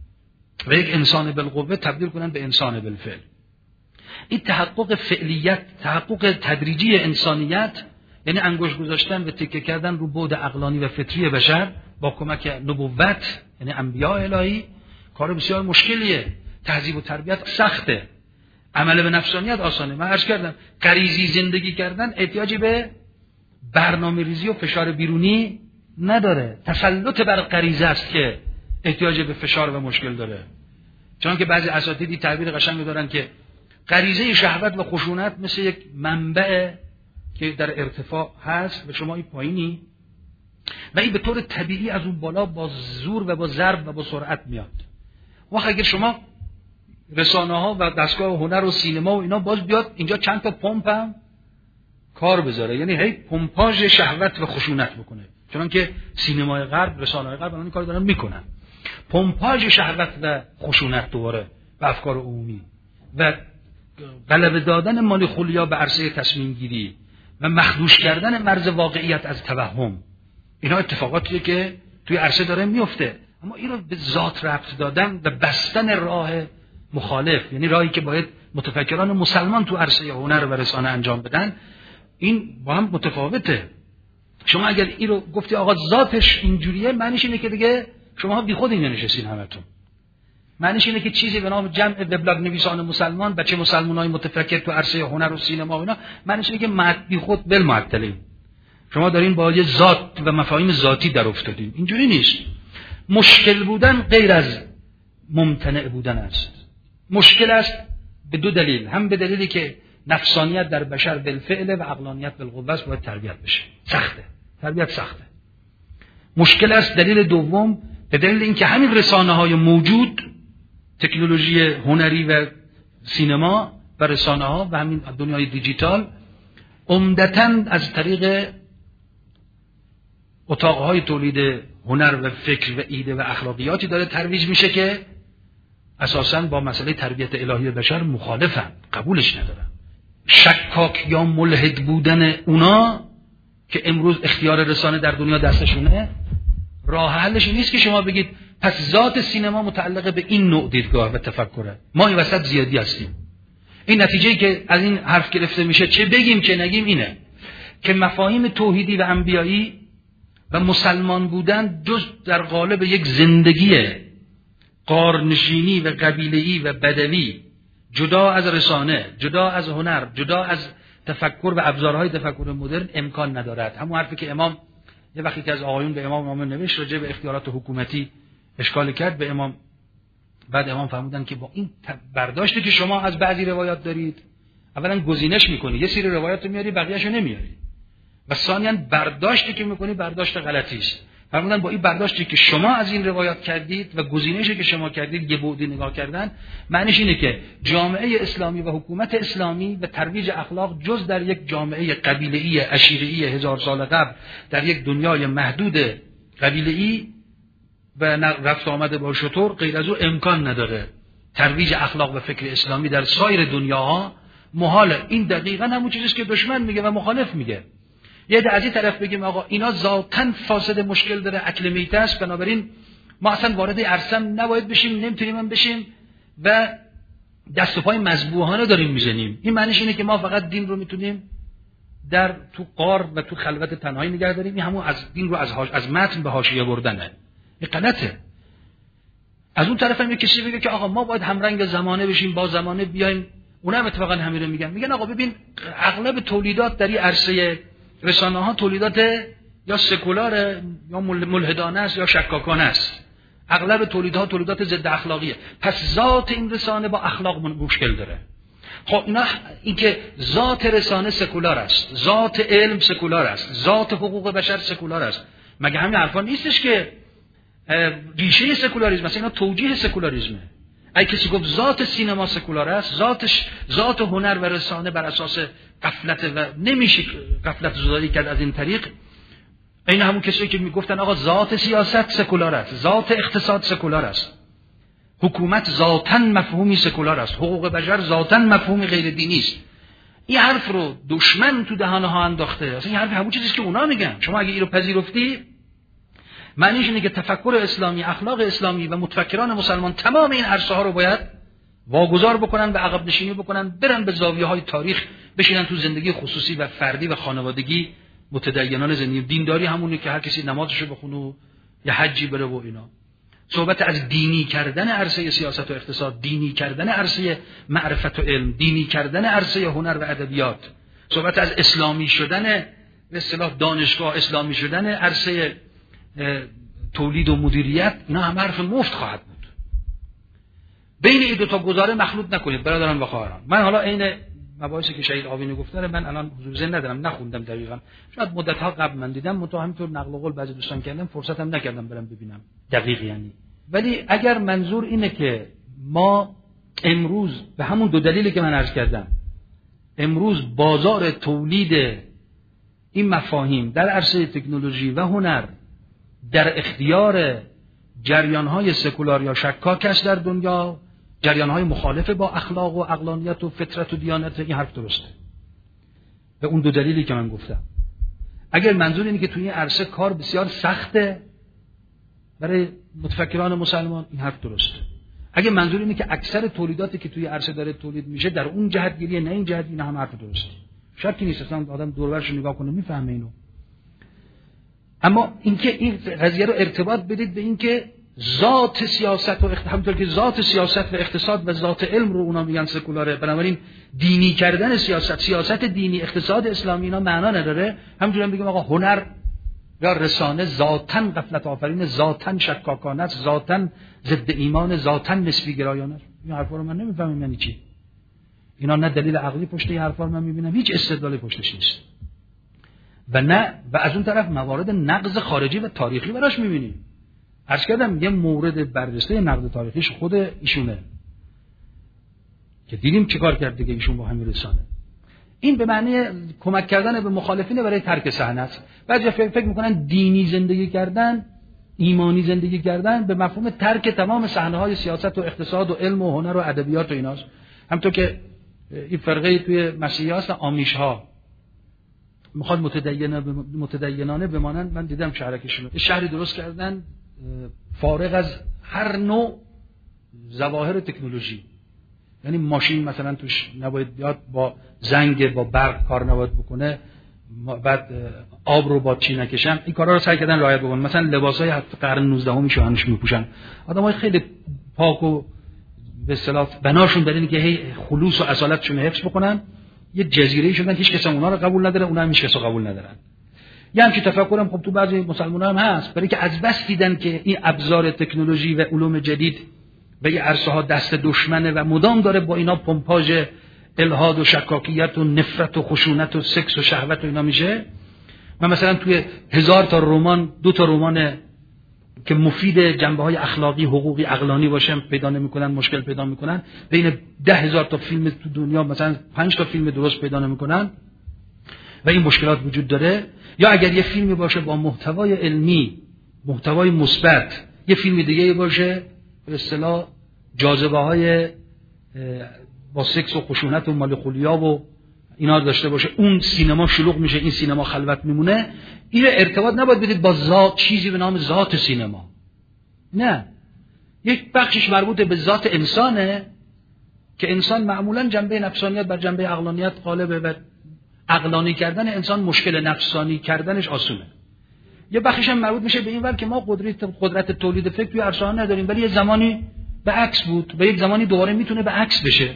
و یک انسان بالقوه تبدیل کنن به انسان بالفعل. این تحقق فعلیت، تحقق تدریجی انسانیت، یعنی انگشت گذاشتن و تکیه کردن رو بعد عقلانی و فطری بشر با کمک نبوت یعنی انبیاء الهی، کار بسیار مشکلیه. تهذیب و تربیت سخته، عمل به نفسانیت آسانه. من عرض کردم غریزی زندگی کردن احتیاجی به برنامه ریزی و فشار بیرونی نداره. تسلط بر غریزه است که احتیاج به فشار و مشکل داره. چون که بعضی اساتیدی تعبیر قشنگی دارن که غریزه شهوت و خشونت مثل یک منبع که در ارتفاع هست و شما این پایینی و این به طور طبیعی از اون بالا با زور و با ضرب و با سرعت میاد. و اگر شما رسانه ها و دستگاه هنر و سینما و اینا باز بیاد اینجا چند تا پمپ هم کار بذاره، یعنی هی پمپاژ شهوت و خشونت بکنه. چون که سینمای غرب، رسانه‌های غرب الان این کارو دارن میکنن. پمپاژ شهوت و خشونت دوباره و افکار عمومی و غلبه دادن مالیخولیا به عرصه تصمیم گیری و مخدوش کردن مرز واقعیت از توهم. اینا اتفاقاتیه که توی عرصه داره میفته. اما این رو به ذات ربط دادن و بستن راه مخالف، یعنی راهی که باید متفکران مسلمان تو عرصه هنر و رسانه انجام بدن، این با هم متفاوته. شما اگر این رو گفتی آقا ذاتش اینجوریه، معنیش اینه که دیگه شما بی خود اینجا نشستین همتون. معنیش اینه که چیزی به نام جمع وبلاگ نویسان مسلمان، بچه مسلمانای متفکر تو عرصه هنر و سینما و اینا، معنیش اینه که معد بی خود بل معطلین. شما دارین با یه ذات و مفاهیم ذاتی در افتادین. اینجوری نیست. مشکل بودن غیر از ممتنع بودن است. مشکل است به دو دلیل، هم به دلیلی که نفسانیت در بشر بالفعل و عقلانیت بالقوه است، باید تربیت بشه. سخته، تربیت سخته. مشکل است دلیل دوم به دلیل اینکه همین رسانه‌های موجود، تکنولوژی هنری و سینما و رسانه‌ها و همین دنیای دیجیتال عمدتاً از طریق اتاقهای تولید هنر و فکر و ایده و اخلاقیاتی داره ترویج میشه که اساساً با مسئله تربیت الهی بشر مخالفن، قبولش ندارن. شکاک یا ملحد بودن اونا که امروز اختیار رسانه در دنیا دستشونه، راه حلش این نیست که شما بگید پس ذات سینما متعلق به این نوع دیدگاه و تفکره، ما این وسط زیادی هستیم. این نتیجه‌ای که از این حرف گرفته میشه، چه بگیم چه نگیم، اینه که مفاهیم توحیدی و انبیایی و مسلمان بودن جز در قالب یک زندگی غارنشینی و قبیله‌ای و بدوی، جدا از رسانه، جدا از هنر، جدا از تفکر و ابزارهای تفکر مدرن امکان ندارد. همون حرفی که امام یه وقتی که از آقایون به امام نامه نوشت راجع به اختیارات حکومتی اشکال کرد به امام، بعد امام فرمودن که با این برداشتی که شما از بعضی روایات دارید، اولا گزینش میکنی، یه سری روایات رو میاری بقیه‌اشو نمیاری، و ثانیاً برداشتی که میکنی برداشت غلطی است. فرمودن با این برداشتی که شما از این روایات کردید و گزینشی که شما کردید یه بعدی نگاه کردن، معنیش اینه که جامعه اسلامی و حکومت اسلامی و ترویج اخلاق جز در یک جامعه قبیله‌ای عشیره‌ای هزار سال قبل، در یک دنیای محدود قبیله‌ای و رفت آمده با شطور، غیر از او امکان نداره. ترویج اخلاق و فکر اسلامی در سایر دنیاها محاله. این دقیقاً همون چیزیست که دشمن میگه و مخالف میگه. یه ده از این طرف بگیم آقا اینا ذاتاً فاسد، مشکل داره، اکل میته است، بنابراین ما اصلا وارد عرصم نباید بشیم، نمیتونیم هم بشیم و دست و پای مذبوحانه داریم میزنیم. این معنیش اینه که ما فقط دین رو میتونیم در تو غار و تو خلوت تنهایی نگه داریم. این همون از دین رو از هاش... از متن به حاشیه بردنه. این غلطه. از اون طرف هم یه کسی میگه که آقا ما باید همرنگ زمانه بشیم، با زمانه بیایم. اونم اتفاقا همین رو میگن. میگن آقا ببین اغلب تولیدات در این عرصه رسانه ها تولیدات یا سکولار یا ملحدانه است یا شکاکانه است. اغلب تولیدها تولیدات ضد اخلاقیه. پس ذات این رسانه با اخلاق مشکل داره. خب اینا این که ذات رسانه سکولار است، ذات علم سکولار است، ذات حقوق بشر سکولار است، مگه همین حرفا نیستش که ریشه سکولاریسم است؟ اینا توجیه سکولاریسمه. اگه کسی گفت ذات سینما سکولار است، ذاتش ذات هنر و رسانه بر اساس غفلت و نمیشه غفلت زدایی کرد از این طریق، این همون کسی که میگفتن آقا ذات سیاست سکولار است، ذات اقتصاد سکولار است، حکومت ذاتاً مفهومی سکولار است، حقوق بشر ذاتاً مفهومی غیر دینی است. این حرف رو دشمن تو دهانها انداخته. اصلا این حرف همون چیزیه که اونا میگن. شما اگه اینو پذیرفتی، معنیش اینه که تفکر اسلامی، اخلاق اسلامی و متفکران مسلمان تمام این عرصه ها رو باید واگذار بکنن و عقب نشینی بکنن، برن به زاویه‌های تاریخ، بشینن تو زندگی خصوصی و فردی و خانوادگی متدینانه زندگی. دینداری همونه که هر کسی نمازشو بخونه و یه حجی بره و اینا. صحبت از دینی کردن عرصه سیاست و اقتصاد، دینی کردن عرصه معرفت و علم، دینی کردن عرصه هنر و ادبیات، صحبت از اسلامی شدن به اصطلاح دانشگاه، اسلامی شدن عرصه تولید و مدیریت، اینا هم حرف مفت خواهد بود. بین این دو تا گزاره مخلوط نکنید برادران و خواهران. من حالا عین مباحثی که شهید آوینی گفته من الان حضور ذهن ندارم، نخوندم دقیقاً، شاید مدت‌ها قبل من دیدم، منتها همینطور نقل قول بعضی دوستان کردم، فرصتم نکردم برم ببینم دقیق یعنی. ولی اگر منظور اینه که ما امروز به همون دو دلیلی که من عرض کردم، امروز بازار تولید این مفاهیم در عرصه تکنولوژی و هنر در اختیار جریان‌های سکولار یا شکاک است در دنیا، جریان‌های مخالف با اخلاق و عقلانیت و فطرت و دیانت، این حرف درسته. به اون دو دلیلی که من گفتم. اگر منظور اینه که توی این عرصه کار بسیار سخته برای متفکران مسلمان، این حرف درسته. اگر منظور اینه که اکثر تولیداتی که توی عرصه داره تولید میشه در اون جهت گیریه، نه این جهت، این هم حرف درسته. شکی نیست، اصلا آدم دور و برش نگاه کنه میفهمه اینو. اما اینکه این قضیه رو ارتباط بدید به اینکه ذات سیاست و همونطور که ذات سیاست و اقتصاد و ذات علم رو اونا میگن سکولاره، بنابراین دینی کردن سیاست، سیاست دینی، اقتصاد اسلامی اینا معنا نداره. همونجوری هم بگیم آقا هنر یا رسانه ذاتاً غفلت آفرین، ذاتاً شکاکانه است، ذاتاً ضد ایمان، ذاتاً نسبی گرایانه است. این حرفا رو من نمیفهمم یعنی چی. اینا نه دلیل عقلی پشت این حرفا رو من میبینم، هیچ استدلالی پشتش نیست. و نه و از اون طرف موارد نقض خارجی و تاریخی براش میبینیم. عرض کردم یه مورد برجسته نقد تاریخیش خود ایشونه که دیدیم چیکار کرد دیگه ایشون با همین رسانه. این به معنی کمک کردن به مخالفین برای ترک صحنه است. بعضی فکر میکنن دینی زندگی کردن، ایمانی زندگی کردن به مفهوم ترک تمام صحنه‌های سیاست و اقتصاد و علم و هنر و ادبیات و ایناست. همونطور که این فرقه توی مسیحی هست آمیش‌ها میخواد متدینانه متدینانه بمانن. من دیدم شهرکشون شهری درست کردن فارغ از هر نوع ظواهر تکنولوژی، یعنی ماشین مثلا توش نباید بیاد، با زنگ با برق کار نباید بکنه، بعد آب رو با چی نکشن. این کارا رو سعی کردن رعایت بکنن. مثلا لباسای حتی قرن نوزدهم شاهنش میپوشن. آدمای خیلی پاک و به اصطلاح بناشون در اینه که هی خلوص و اصالتشون حفظ بکنن. یه جزیره‌ای شدن هیچ کس اونا رو قبول نداره، اونا هم هیچ کس رو قبول ندارن. یه همچین تفکرم خب تو بعضی مسلمان‌ها هم هست، برای که از بس دیدن که این ابزار تکنولوژی و علوم جدید به این عرصه‌ها دست دشمنه و مدام داره با اینا پمپاژ الحاد و شکاکیت و نفرت و خشونت و سکس و شهوت و اینا میشه. من مثلا توی هزار تا رمان دو تا رمان که مفید جنبه‌های اخلاقی، حقوقی، عقلانی باشه پیدا نمی‌کنن، مشکل پیدا می‌کنن. بین ده هزار تا فیلم تو دنیا مثلا پنج تا فیلم درست پیدا نمی‌کنن و این مشکلات وجود داره. یا اگر یه فیلمی باشه با محتوای علمی، محتوای مثبت، یه فیلم دیگه باشه به اصطلاح جاذبه‌های با سکس و خشونت و مالخولیا و اینا داشته باشه، اون سینما شلوغ میشه، این سینما خلوت میمونه. این ارتباط نباید بدید با ذات، چیزی به نام ذات سینما. نه، یک بخشش مربوط به ذات انسانه که انسان معمولا جنبه نفسانیت بر جنبه عقلانیت غالبه و عقلانی کردن انسان مشکل، نفسانی کردنش آسونه. یه بخشش هم مربوط میشه به این ور که ما قدرت قدرت تولید فکر توی عرصه ها نداریم، ولی یه زمانی به عکس بود و یک زمانی دوباره میتونه به عکس بشه.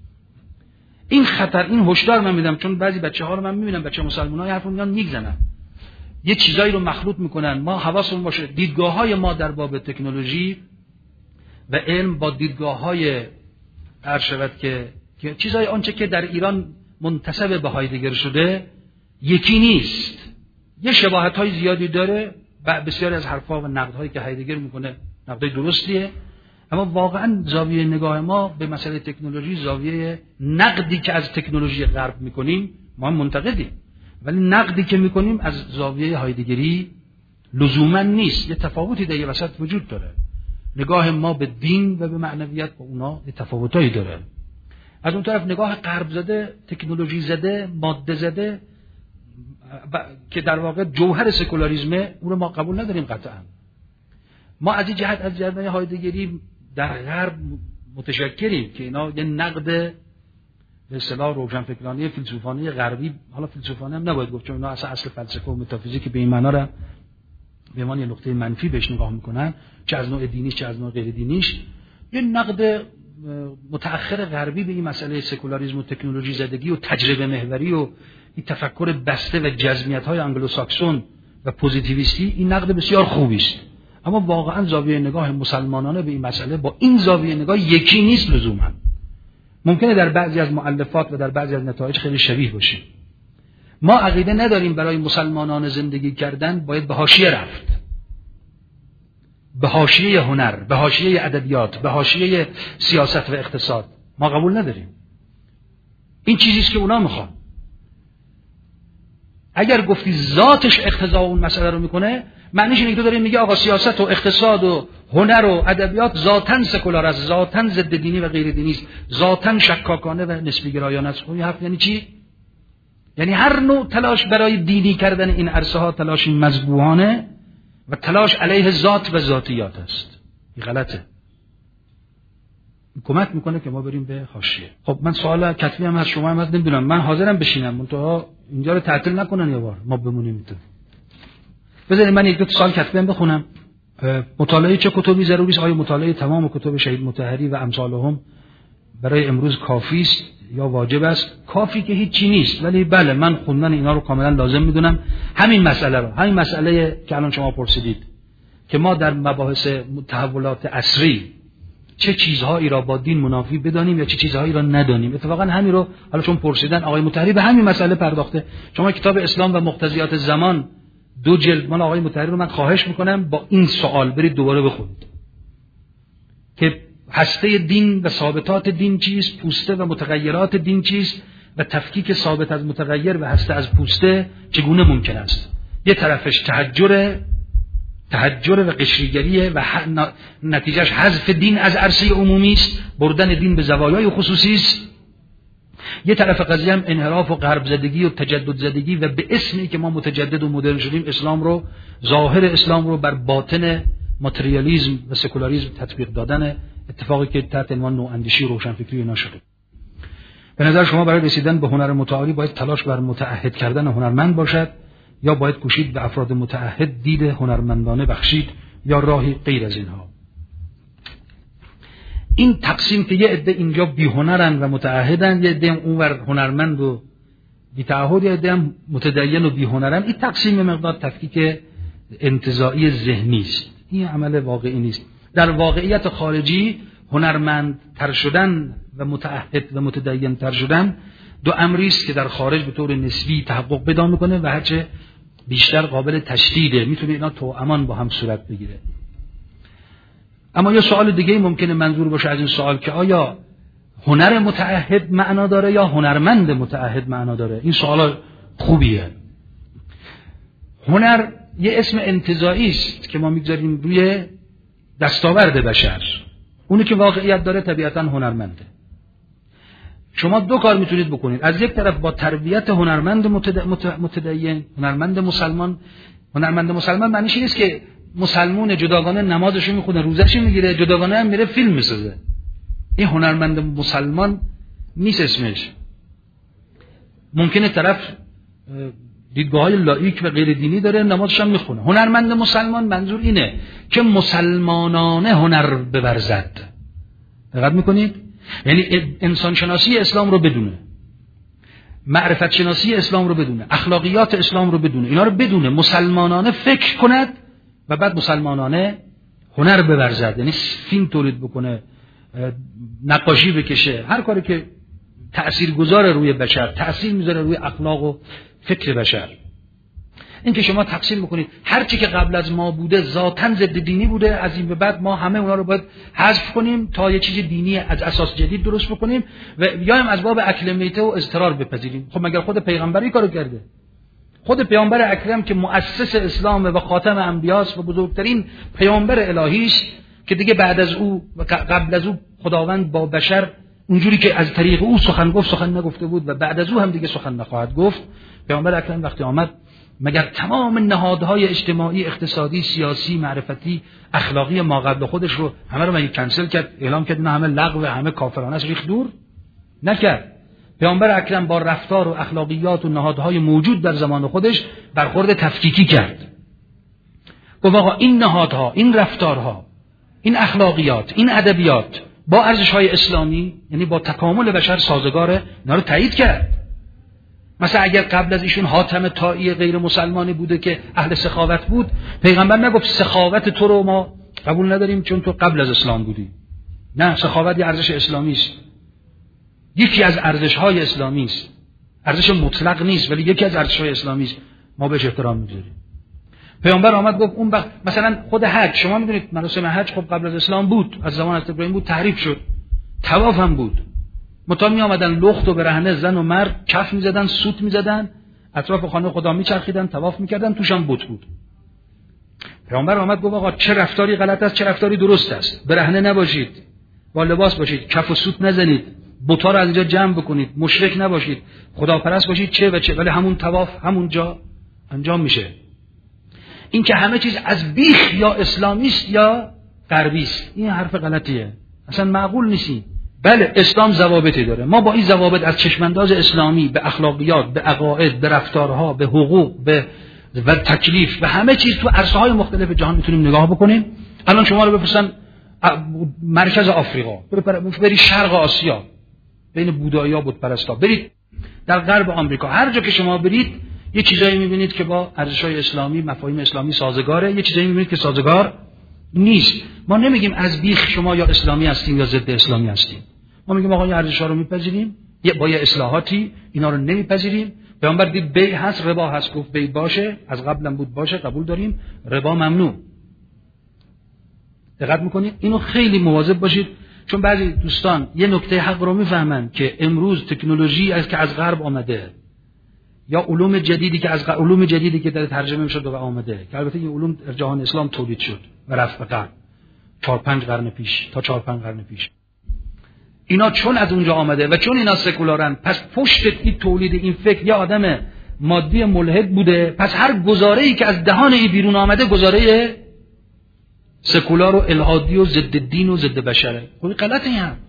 این خطر، این هشدار من میدم، چون بعضی بچه‌ها رو من میبینم، بچه مسلمان‌ها حرفو میگن میگزنن، یه چیزایی رو مخلوط میکنن. ما حواسمون باشه دیدگاه‌های ما در باب تکنولوژی و علم با دیدگاه‌های ارشد که که چیزای آنچه که در ایران منتسب به هایدگر شده یکی نیست. یه شباهت‌های زیادی داره، بسیاری از حرفا و نقدهایی که هایدگر میکنه نقدای درستیه، اما واقعا زاویه نگاه ما به مسئله تکنولوژی، زاویه نقدی که از تکنولوژی غرب میکنیم ما هم منتقدیم، ولی نقدی که میکنیم از زاویه هایدگری لزوما نیست. یه تفاوتی در وسط وجود داره. نگاه ما به دین و به معنویت با اونا یه تفاوتایی داره. از اون طرف نگاه غرب زده، تکنولوژی زده، ماده زده که در واقع جوهر سکولاریسمه، اون رو ما قبول نداریم قطعا. ما از این جهت از جنبه هایدگری در غرب متشکریم که اینا یه نقد به اصطلاح روشنفکرانه فیلسوفانه غربی، حالا فیلسوفانه هم نباید گفت چون اینا اصلا اصل فلسفه و متافیزیک به این معنا را به عنوان یه نقطه منفی بهش نگاه میکنن، چه از نوع دینیش چه از نوع غیر دینیش. یه نقد متأخر غربی به این مسئله سکولاریسم و تکنولوژی زدگی و تجربه محوری و این تفکر بسته و جزمیت‌های انگلوساکسون و پوزیتیویستی، این نقد بسیار خوبی است. اما واقعا زاویه نگاه مسلمانانه به این مسئله با این زاویه نگاه یکی نیست لزوما. ممکنه در بعضی از مؤلفات و در بعضی از نتایج خیلی شبیه باشه. ما عقیده نداریم برای مسلمانان زندگی کردن باید به حاشیه رفت، به حاشیه هنر، به حاشیه ادبیات، به حاشیه سیاست و اقتصاد. ما قبول نداریم. این چیزیست که اونا میخوان. اگر گفتی ذاتش اقتضا اون مسئله رو میکنه، معنیش اینه که تو داری میگه آقا سیاست و اقتصاد و هنر و ادبیات ذاتاً سکولار است، ذاتاً ضد دینی و غیر دینی است، ذاتاً شکاکانه و نسبی گرایانه است. این حرف یعنی چی؟ یعنی هر نوع تلاش برای دینی کردن این عرصه ها تلاش مذبوحانه و تلاش علیه ذات و ذاتیات است. این غلطه. کمک میکنه که ما بریم به حاشیه. خب من سوال کتبی هم از شما هم از نمیدونم، من حاضرم بشینم منتها اینجا رو تعطیل نکنن یه بار ما بمونیم اینجا. بذارید من یک دو سال کتبی هم بخونم. مطالعه چه کتبی ضروری است؟ آیا مطالعه تمام کتب شهید مطهری و امثالهم برای امروز کافی است یا واجب است، کافی که هیچی نیست، ولی بله من خوندن اینا رو کاملا لازم میدونم. همین مسئله رو، همین مسئله که الان شما پرسیدید که ما در مباحث تحولات عصری چه چیزهایی را با دین منافی بدانیم یا چه چیزهایی را ندانیم، اتفاقا همین رو حالا چون پرسیدن آقای مطهری به همین مسئله پرداخته. شما کتاب اسلام و مقتضیات زمان دو جلد مال آقای مطهری رو من خواهش میکنم با این سوال برید دوباره بخونید که هسته دین و ثابتات دین چیست، پوسته و متغیرات دین چیست و تفکیک ثابت از متغیر و هسته از پوسته چگونه ممکن است. یه طرفش تحجر تحجر و قشریگریه و نتیجهش حذف دین از عرصه عمومی است، بردن دین به زوایای خصوصی است. یه طرف قضیه هم انحراف و غرب زدگی و تجدد زدگی و به اسمی که ما متجدد و مدرن شدیم اسلام رو، ظاهر اسلام رو بر باطن ماتریالیسم و سکولاریسم تطبیق دادن، اتفاقی که تحت عنوان نواندیشی روشنفکری اینا شده. به نظر شما برای رسیدن به هنر متعالی باید تلاش بر متعهد کردن هنرمند باشد یا باید کوشید به افراد متعهد دید هنرمندانه بخشید یا راهی غیر از اینها؟ این تقسیم که یه عده اینجا بی هنرن و متعهدن، یه عده اونور هنرمند و بی تعهد، یه عده هم متدین و بی هنرن، این تقسیم مقدار تفکیک انتزاعی ذهنی است. این عمل واقعی نیست. در واقعیت خارجی هنرمند تر شدن و متعهد و متدین تر شدن دو امری است که در خارج به طور نسبی تحقق پیدا میکنه و هرچه بیشتر قابل تشدیده، میتونه اینا توامان با هم صورت بگیره. اما یه سوال دیگه ممکنه منظور باشه از این سوال که آیا هنر متعهد معنا داره یا هنرمند متعهد معنا داره؟ این سوال خوبیه. هنر یه اسم انتزاعی است که ما میگذاریم روی دستاورد بشر. اونی که واقعیت داره طبیعتاً هنرمنده. شما دو کار میتونید بکنید. از یک طرف با تربیت هنرمند متدین، هنرمند مسلمان. هنرمند مسلمان معنیش نیست که مسلمون جداگانه نمازشو میخونه، روزشو میگیره، جداگانه هم میره فیلم میسازه. این هنرمند مسلمان نیست اسمش. ممکنه طرف دیدگاه‌های لاییک و غیر دینی داره، نمازش هم میخونه. هنرمند مسلمان منظور اینه که مسلمانانه هنر بورزد. دقت میکنید؟ یعنی انسان شناسی اسلام رو بدونه، معرفت شناسی اسلام رو بدونه، اخلاقیات اسلام رو بدونه، اینا رو بدونه، مسلمانانه فکر کند و بعد مسلمانانه هنر بورزد. یعنی فیلم تولید بکنه، نقاشی بکشه، هر کاری که تأثیر گذاره روی بشر، تأثیر میذاره روی اخلاق و فکر بشر. این که شما تقسیم بکنید هر چی که قبل از ما بوده ذاتاً ضد دینی بوده، از این به بعد ما همه اونا رو باید حذف کنیم تا یه چیز دینی از اساس جدید درست بکنیم و یا هم از باب اکل میته و اضطرار بپذیریم. خب مگر خود پیغمبر این کارو کرده؟ خود پیامبر اکرم که مؤسس اسلام و خاتم انبیاست و بزرگترین پیامبر الهی است که دیگه بعد از او و قبل از او خداوند با بشر اونجوری که از طریق او سخن گفت سخن نگفته بود و بعد از او هم دیگه سخن نخواهد گفت. پیامبر اکرم وقتی آمد مگر تمام نهادهای اجتماعی، اقتصادی، سیاسی، معرفتی، اخلاقی ما قبل خودش رو همه رو مگه کنسل کرد، اعلام کرد نه همه لغو، همه کافرانه است، ریخت دور؟ نکرد. پیامبر اکرم با رفتار و اخلاقیات و نهادهای موجود در زمان خودش برخورد تفکیکی کرد. گفت آقا این نهادها، این رفتارها، این اخلاقیات، این ادبیات با ارزش‌های اسلامی، یعنی با تکامل بشر سازگاره، اینا رو تایید کرد. مثلا اگر قبل از ایشون حاتم طایی غیر مسلمانی بوده که اهل سخاوت بود، پیغمبر نگفت سخاوت تو رو ما قبول نداریم چون تو قبل از اسلام بودی. نه، سخاوت یه ارزش اسلامی است، یکی از ارزش‌های اسلامی است، ارزش مطلق نیست ولی یکی از ارزش‌های اسلامی است، ما بهش احترام می‌ذاریم. پیامبر آمد گفت اون وقت مثلا خود حج، شما می‌دونید مراسم حج خب قبل از اسلام بود، از زمان حضرت ابراهیم بود، تحریف شد. طواف هم بود، متا می آمدن لخت و برهنه، زن و مرد کف می‌زدن، سوت می‌زدن، اطراف خانه خدا می‌چرخیدن، طواف می‌کردن، توش هم بت بود. پیامبر آمد گفت آقا چه رفتاری غلط است، چه رفتاری درست است. برهنه نباشید، با لباس باشید، کف و سوت نزنید، بت‌ها رو از اینجا جمع بکنید، مشرک نباشید، خداپرست باشید، چه و چه، ولی همون طواف همونجا انجام میشه. این که همه چیز از بیخ یا اسلامی است یا غربی است، این حرف غلطیه، اصلا معقول نیست. بله اسلام ضوابطی داره، ما با این ضوابط از چشمانداز اسلامی به اخلاقیات، به عقاید، به رفتارها، به حقوق، به و تکلیف، به همه چیز تو عرصه‌های مختلف جهان میتونیم نگاه بکنیم. الان شما رو بپرسن مرکز آفریقا، بری شرق آسیا، بین بودایی‌ها بت پرستا. برید در غرب آمریکا هر جا که شما برید یه چیزایی می‌بینید که با ارزش‌های اسلامی، مفاهیم اسلامی سازگاره، یه چیزایی می‌بینید که سازگار نیست. ما نمیگیم از بیخ شما یا اسلامی هستیم یا ضد اسلامی هستیم. ما میگیم آقا این ارزش‌ها رو میپذیریم، یه با یه اصلاحاتی اینا رو نمیپذیریم. پیامبر دید بیع هست، ربا هست، گفت بیع باشه، از قبلم بود باشه، قبول داریم، ربا ممنوع. دقت میکنید؟ اینو خیلی مواظب باشید، چون بعضی دوستان یه نکته حق رو میفهمن که امروز تکنولوژی از که از غرب آمده یا علوم جدیدی که از علوم جدیدی که در ترجمه شده و آمده، که البته این علوم در جهان اسلام تولید شد و رفت به غرب چهار پنج قرن پیش تا چهار پنج قرن پیش، اینا چون از اونجا آمده و چون اینا سکولارن، پس پشت این تولید این فکر یه آدم مادی ملحد بوده، پس هر گزاره‌ای که از دهان این بیرون آمده گزاره سکولار و الهادی و ضد دین و ضد بشره. خیلی غلطه این هم.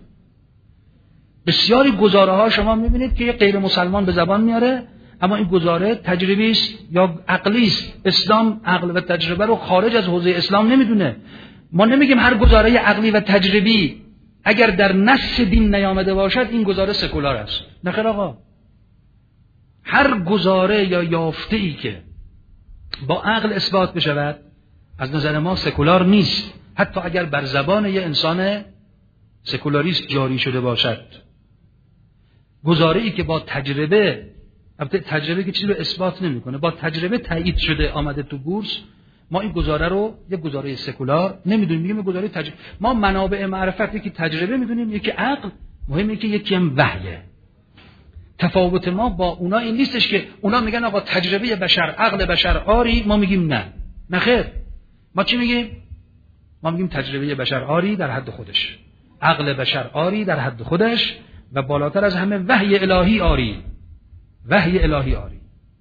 بسیاری گزاره ها شما میبینید که یه غیر مسلمان به زبان میاره، اما این گزاره تجربی است یا عقلی است. اسلام عقل و تجربه رو خارج از حوزه اسلام نمیدونه. ما نمیگیم هر گزاره عقلی و تجربی اگر در نص دین نیامده باشد این گزاره سکولار است. نخیر آقا، هر گزاره یا یافته ای که با عقل اثبات بشود از نظر ما سکولار نیست، حتی اگر بر زبان یه انسان سکولاریست جاری شده باشد. گزاره ای که با تجربه، البته تجربه که چیزی رو اثبات نمیکنه، با تجربه تایید شده آمده تو بورس، ما این گزاره رو یک گزاره سکولار نمیدونیم، میگیم گزاره تجربه. ما منابع معرفت یکی تجربه میدونیم، یکی عقل، مهمه که یکی هم وحیه. تفاوت ما با اونا این نیستش که اونا میگن آقا تجربه بشر، عقل بشر آری، ما میگیم نه. نه خیر. ما چی میگیم؟ ما میگیم تجربه بشر آری در حد خودش، عقل بشر آری در حد خودش، و بالاتر از همه وحی الهی آری. وحی الهی آری.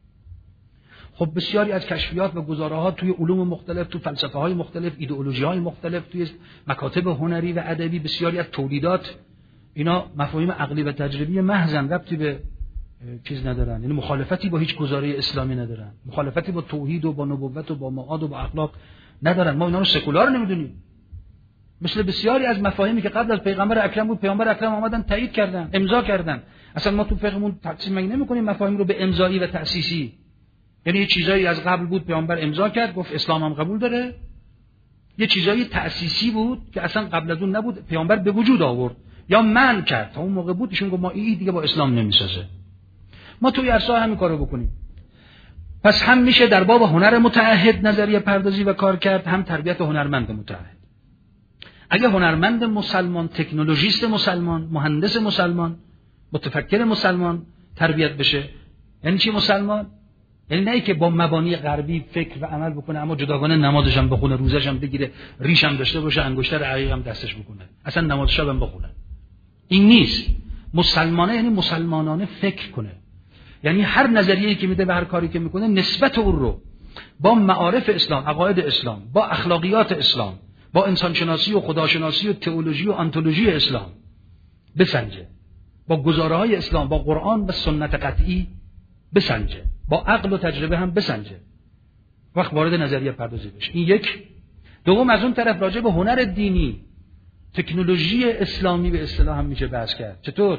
خب بسیاری از کشفیات و گزاره‌ها توی علوم مختلف، تو فلسفه‌های مختلف، ایدئولوژی‌های مختلف، توی مکاتب هنری و ادبی، بسیاری از تولیدات اینا مفاهیم عقلی و تجربی محضن، ربطی به چیز ندارن، یعنی مخالفتی با هیچ گزاره اسلامی ندارن، مخالفتی با توحید و با نبوت و با معاد و با اخلاق ندارن. ما اینا رو سکولار نمیدونیم. مثل بسیاری از مفاهیمی که قبل از پیغمبر اکرم بود، پیغمبر اکرم آمدن تایید کردن، امضا کردن. اصلا ما تو فقهمون تقسیم نمی‌کنیم مفاهیم رو به امضایی و تأسیسی. یعنی یه چیزایی از قبل بود پیامبر امضا کرد گفت اسلام هم قبول داره، یه چیزایی تأسیسی بود که اصلا قبل از اون نبود پیامبر به وجود آورد یا منع کرد، تا اون موقع بود ایشون گفت ما این دیگه با اسلام نمیسازه. ما توی ارسا همین کارو بکنیم. پس هم میشه در باب هنر متعهد نظریه پردازی و کار کرد، هم تربیت هنرمند متعهد. اگه هنرمند مسلمان، تکنولوژیست مسلمان، مهندس مسلمان، متفکر مسلمان تربیت بشه، یعنی چی مسلمان؟ یعنی نه که با مبانی غربی فکر و عمل بکنه اما جداگانه نمازش هم بخونه، روزش هم بگیره، ریش هم داشته باشه، انگشتر عقیق هم دستش بکنه، اصلا نماز شب هم بخونه. این نیست. مسلمانه یعنی مسلمانانه فکر کنه، یعنی هر نظریه‌ای که میده و هر کاری که میکنه نسبت اون رو با معارف اسلام، عقاید اسلام، با اخلاقیات اسلام، با انسانشناسی و خداشناسی و تئولوژی و آنتولوژی اسلام بسنجه، با گزاره‌های اسلام، با قرآن و سنت قطعی بسنجه، با عقل و تجربه هم بسنجه، وقت وارد نظریه پردازی بشه. این یک. دوم، از اون طرف راجع به هنر دینی، تکنولوژی اسلامی به اصطلاح هم میشه بحث کرد. چطور؟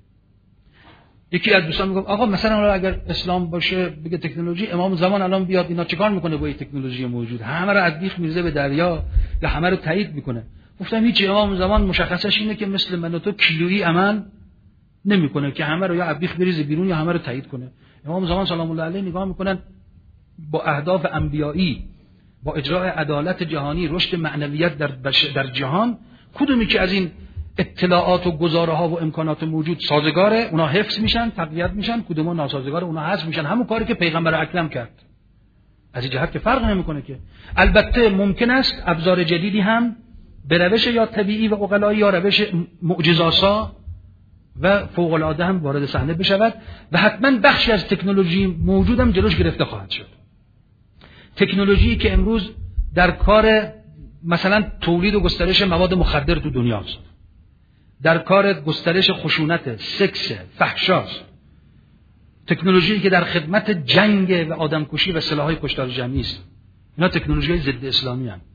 یکی از دوستان میگه آقا مثلا اگر اسلام باشه بگه تکنولوژی، امام زمان الان بیاد اینا چیکار میکنه با این تکنولوژی موجود؟ همه رو از بیخ میرزه به دریا یا همه رو تایید میکنه؟ گفتم هیچ، امام زمان مشخصش اینه که مثل من و تو کیلویی عمل نمیکنه که همه رو یا از بیخ بریزه بیرون یا همه رو تایید کنه. امام زمان سلام الله علیه نگاه میکنن با اهداف انبیایی، با اجرای عدالت جهانی، رشد معنویت در بش... در جهان، کدومی که از این اطلاعات و گزاره ها و امکانات موجود سازگاره، اونا حفظ میشن، تقویت میشن، کدوم ناسازگاره اونا حذف میشن. همون کاری که پیغمبر اکرم کرد. از این جهت که فرق نمیکنه که. البته ممکن است ابزار جدیدی هم به روش یا طبیعی و عقلایی یا روش معجزه‌آسا و فوق العاده هم وارد صحنه بشود و حتما بخشی از تکنولوژی موجود هم جلوش گرفته خواهد شد. تکنولوژی که امروز در کار مثلا تولید و گسترش مواد مخدر تو دنیاست، در کار گسترش خشونت، سکس، فحشاست، تکنولوژی که در خدمت جنگ و آدمکشی و سلاح‌های کشتار جمعی است. اینا تکنولوژی ضد اسلامی هستند.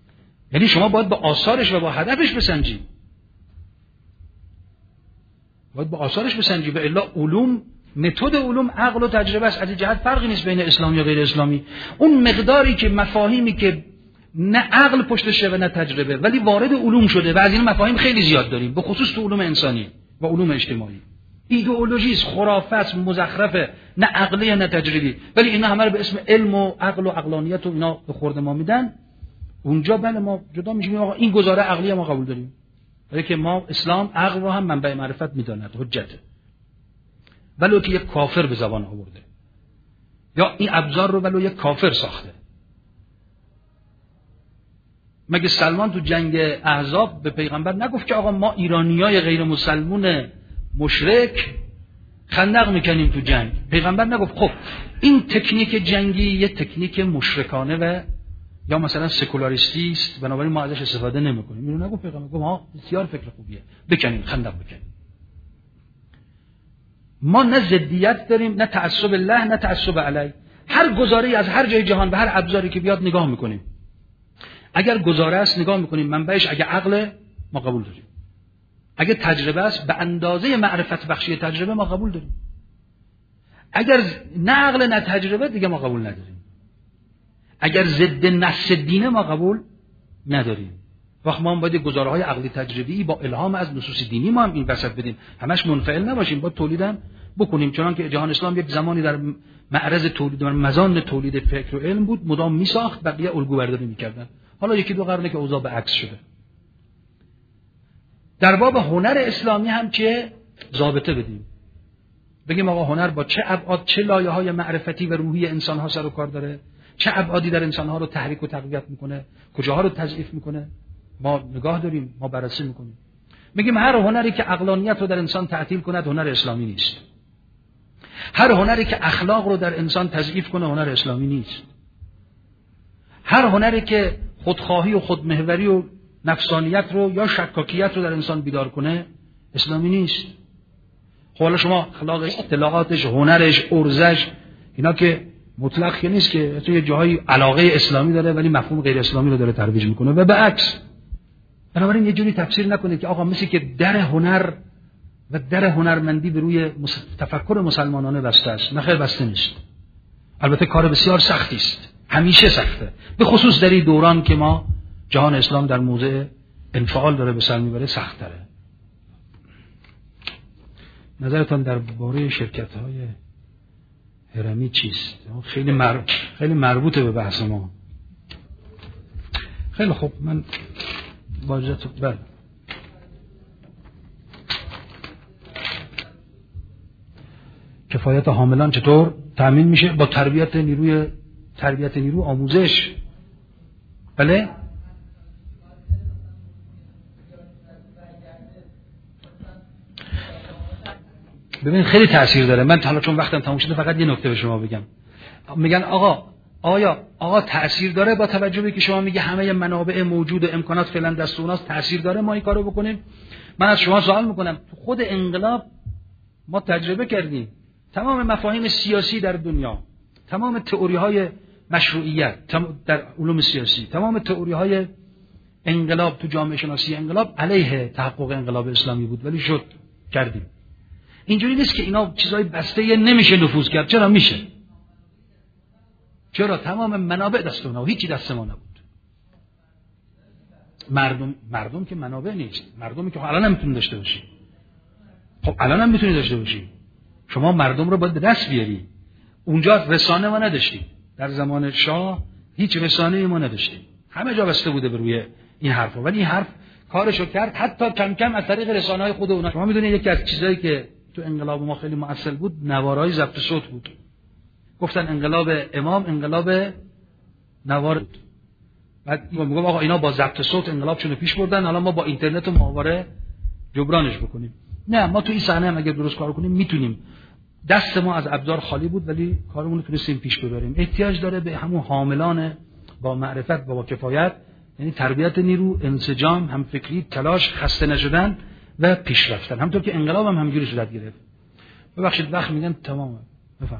یعنی شما باید با آثارش و با هدفش بسنجید. باید با آثارش بسنجی، و الا علوم، متد علوم عقل و تجربه است. از این جهت فرقی نیست بین اسلامی و غیر اسلامی. اون مقداری که مفاهیمی که نه عقل پشتشه و نه تجربه ولی وارد علوم شده و از این مفاهیم خیلی زیاد داریم، به خصوص تو علوم انسانی و علوم اجتماعی. ایدئولوژی است، خرافه است، مزخرفه، نه عقلی نه تجربی، ولی اینا همه رو به اسم علم و عقل و عقلانیت و اینا به خورد ما میدن. اونجا بله ما جدا میشیم، آقا این گزاره عقلی ما قبول داریم، ولی که ما اسلام عقل رو هم منبع معرفت میداند، حجته، ولو که یک کافر به زبان آورده، یا این ابزار رو ولو یک کافر ساخته. مگه سلمان تو جنگ احزاب به پیغمبر نگفت که آقا ما ایرانیای غیر مسلمون مشرک خندق میکنیم تو جنگ؟ پیغمبر نگفت خب این تکنیک جنگی یه تکنیک مشرکانه و یا مثلا سکولاریستی است، بنابراین ما ازش استفاده نمیکنیم. اینو نگفت پیغمبر، گفت ها بسیار فکر خوبیه، بکنیم، خندق بکنیم. ما نه ضدیت داریم، نه تعصب الله، نه تعصب علی. هر گزاره‌ای از هر جای جهان به هر ابزاری که بیاد نگاه میکنیم. اگر گزاره است نگاه میکنیم منبعش، اگه عقل ما قبول داریم، اگه تجربه است به اندازه معرفت بخشی تجربه ما قبول داریم، اگر نه عقل نه تجربه دیگه ما قبول نداریم، اگر ضد نص دینه ما قبول نداریم. وقت ما هم باید گزاره های عقلی تجربی با الهام از نصوص دینی ما هم این وسط بدیم، همش منفعل نباشیم، با تولیدم بکنیم. چون که جهان اسلام یک زمانی در معرض تولید و مزان تولید فکر و علم بود، مدام میساخت، بقیه الگو برداری میکردن. حالا یکی دو قرنه که اوضاع به عکس شده. در باب هنر اسلامی هم که ضابطه بدیم، بگیم آقا هنر با چه ابعاد، چه لایه‌های معرفتی و روحی انسان‌ها سر و کار داره، چه ابعادی در انسان‌ها رو تحریک و تقویت میکنه، کجاها رو تضعیف میکنه، ما نگاه داریم، ما بررسی میکنیم. میگیم هر هنری که عقلانیت رو در انسان تعطیل کند هنر اسلامی نیست. هر هنری که اخلاق رو در انسان تضعیف کنه هنر اسلامی نیست. هر هنری که خودخواهی و خودمحوری و نفسانیت رو یا شکاکیت رو در انسان بیدار کنه اسلامی نیست. خب حالا شما اخلاقش، اطلاعاتش، هنرش، ارزش، اینا که مطلق که نیست که تو یه جاهای علاقه اسلامی داره ولی مفهوم غیر اسلامی رو داره ترویج میکنه و به عکس. بنابراین یه جوری تفسیر نکنید که آقا مثل که در هنر و در هنرمندی به روی تفکر مسلمانانه بسته است. نه خیر، بسته نیست. البته کار بسیار سختی است، همیشه سخته، به خصوص در این دوران که ما جهان اسلام در موضع انفعال داره به سر میبره، سخت داره. نظرتان درباره شرکت‌های هرمی چیست؟ خیلی مر... خیلی مربوطه به بحث ما. خیلی خوب، من با اجازهتون بله. کفایت حاملان چطور تأمین میشه؟ با تربیت نیروی تربیت نیرو، آموزش. بله؟ ببین خیلی تأثیر داره. من حالا چون وقتم تموم شده فقط یه نکته به شما بگم. میگن آقا آیا آقا تأثیر داره با توجه به که شما میگه همه منابع موجود و امکانات فعلا دست اوناست، تأثیر داره ما این کارو بکنیم؟ من از شما سوال میکنم، تو خود انقلاب ما تجربه کردیم تمام مفاهیم سیاسی در دنیا، تمام تئوری‌های مشروعیت در علوم سیاسی، تمام تئوری‌های انقلاب تو جامعه شناسی انقلاب علیه تحقق انقلاب اسلامی بود، ولی شد کردیم. اینجوری نیست که اینا چیزای بسته نمیشه نفوذ کرد. چرا میشه؟ چرا تمام منابع دست اونها و هیچی دست ما نبود. مردم مردم که منابع نیست، مردمی که الان هم میتونی داشته باشی. خب الان هم میتونی داشته باشی. شما مردم رو باید به دست بیاری. اونجا رسانه ما نداشتیم. در زمان شاه هیچ رسانه‌ای ما نداشتیم. همه جا بسته بوده به روی این حرفا، ولی این حرف کارشو کرد، حتی کم کم از طریق رسانه‌های خود اونها. شما میدونید یکی از چیزایی که تو انقلاب ما خیلی مؤثر بود نوارهای ضبط صوت بود. گفتن انقلاب امام انقلاب نوار بود. بعد میگم آقا اینا با ضبط صوت انقلابشون رو پیش بردن، حالا ما با اینترنت و ماهواره جبرانش بکنیم. نه، ما تو این صحنه هم اگه درست کار کنیم میتونیم. دست ما از ابزار خالی بود ولی کارمون رو تونستیم پیش ببریم. احتیاج داره به همون حاملان با معرفت با, با کفایت، یعنی تربیت نیرو، انسجام، همفکری، تلاش، خسته نشدن و پیشرفتن. همونطور که انقلاب هم همینجوری صورت گرفت. ببخشید وقت میگن تمامه. بفهم.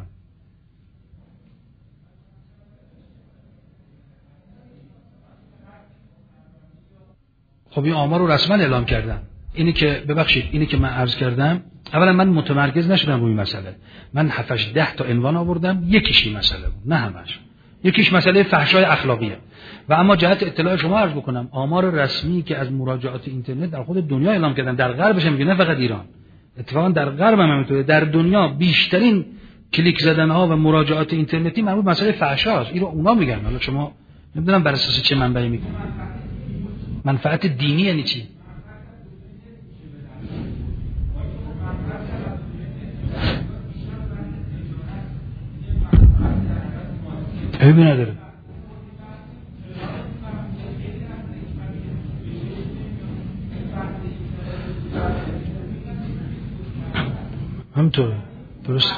خب این آمار رو رسما اعلام کردن. اینی که ببخشید اینی که من عرض کردم، اولا من متمرکز نشدم روی مسئله. من هفت ده تا عنوان آوردم، یکیش این مسئله بود، نه همش. یکیش مسئله فحشای اخلاقیه. و اما جهت اطلاع شما عرض بکنم، آمار رسمی که از مراجعات اینترنت در خود دنیا اعلام کردن، در غربش هم نه فقط ایران، اتفاقا در غرب هم همینطوره، در دنیا بیشترین کلیک زدن ها و مراجعات اینترنتی مربوط به مسئله فحشاست. اینو اونا میگن، حالا شما نمیدونم بر اساس چه منبعی میگن. منفعت دینی یعنی چی؟ عیبی نداره. همطوره، درست.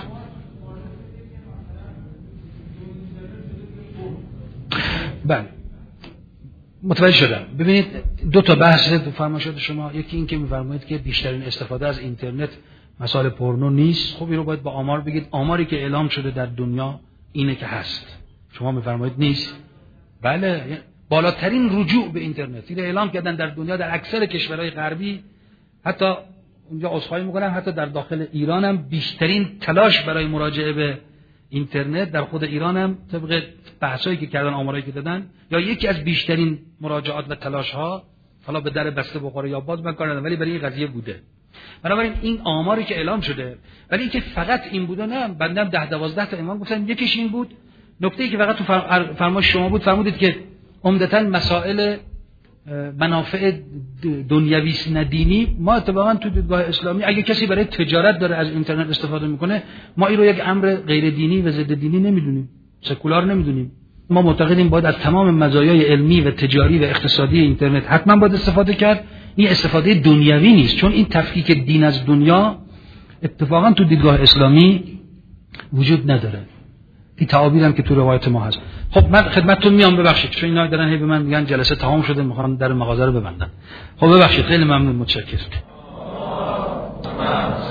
بله متوجه شدم. ببینید دو تا بحث دو فرمایشات شما، یکی این که میفرمایید که بیشترین استفاده از اینترنت مسائل پورنو نیست. خب این رو باید با آمار بگید. آماری که اعلام شده در دنیا اینه که هست، شما میفرمایید نیست. بله بالاترین رجوع به اینترنت اینو اعلام کردن در دنیا، در اکثر کشورهای غربی. حتی اونجا عذرخواهی میکنم، حتی در داخل ایران هم بیشترین تلاش برای مراجعه به اینترنت در خود ایران هم طبق بحثایی که کردن، آمارایی که دادن، یا یکی از بیشترین مراجعات و تلاش ها، حالا به در بسته بخوره یا باز من کار ندارم، ولی برای این قضیه بوده. بنابراین این آماری که اعلام شده، ولی اینکه فقط این بوده نه، بندم ده دوازده تا عنوان گفتم، یکیش این بود. نکته‌ای که فقط تو فرمایش شما بود، فرمودید که عمدتاً مسائل منافع دنیوی است نه دینی. ما اتفاقا تو دیدگاه اسلامی اگه کسی برای تجارت داره از اینترنت استفاده میکنه، ما این رو یک امر غیر دینی و ضد دینی نمیدونیم، سکولار نمیدونیم. ما معتقدیم باید از تمام مزایای علمی و تجاری و اقتصادی اینترنت حتما باید استفاده کرد. این استفاده دنیوی نیست، چون این تفکیک دین از دنیا اتفاقا تو دیدگاه اسلامی وجود نداره. این تعابیر هم که تو روایت ما هست. خب من خدمتتون میام، ببخشید چون اینا دارن هی به من میگن جلسه تمام شده، میخوام در مغازه رو ببندم. خب ببخشید، خیلی ممنون، متشکرم.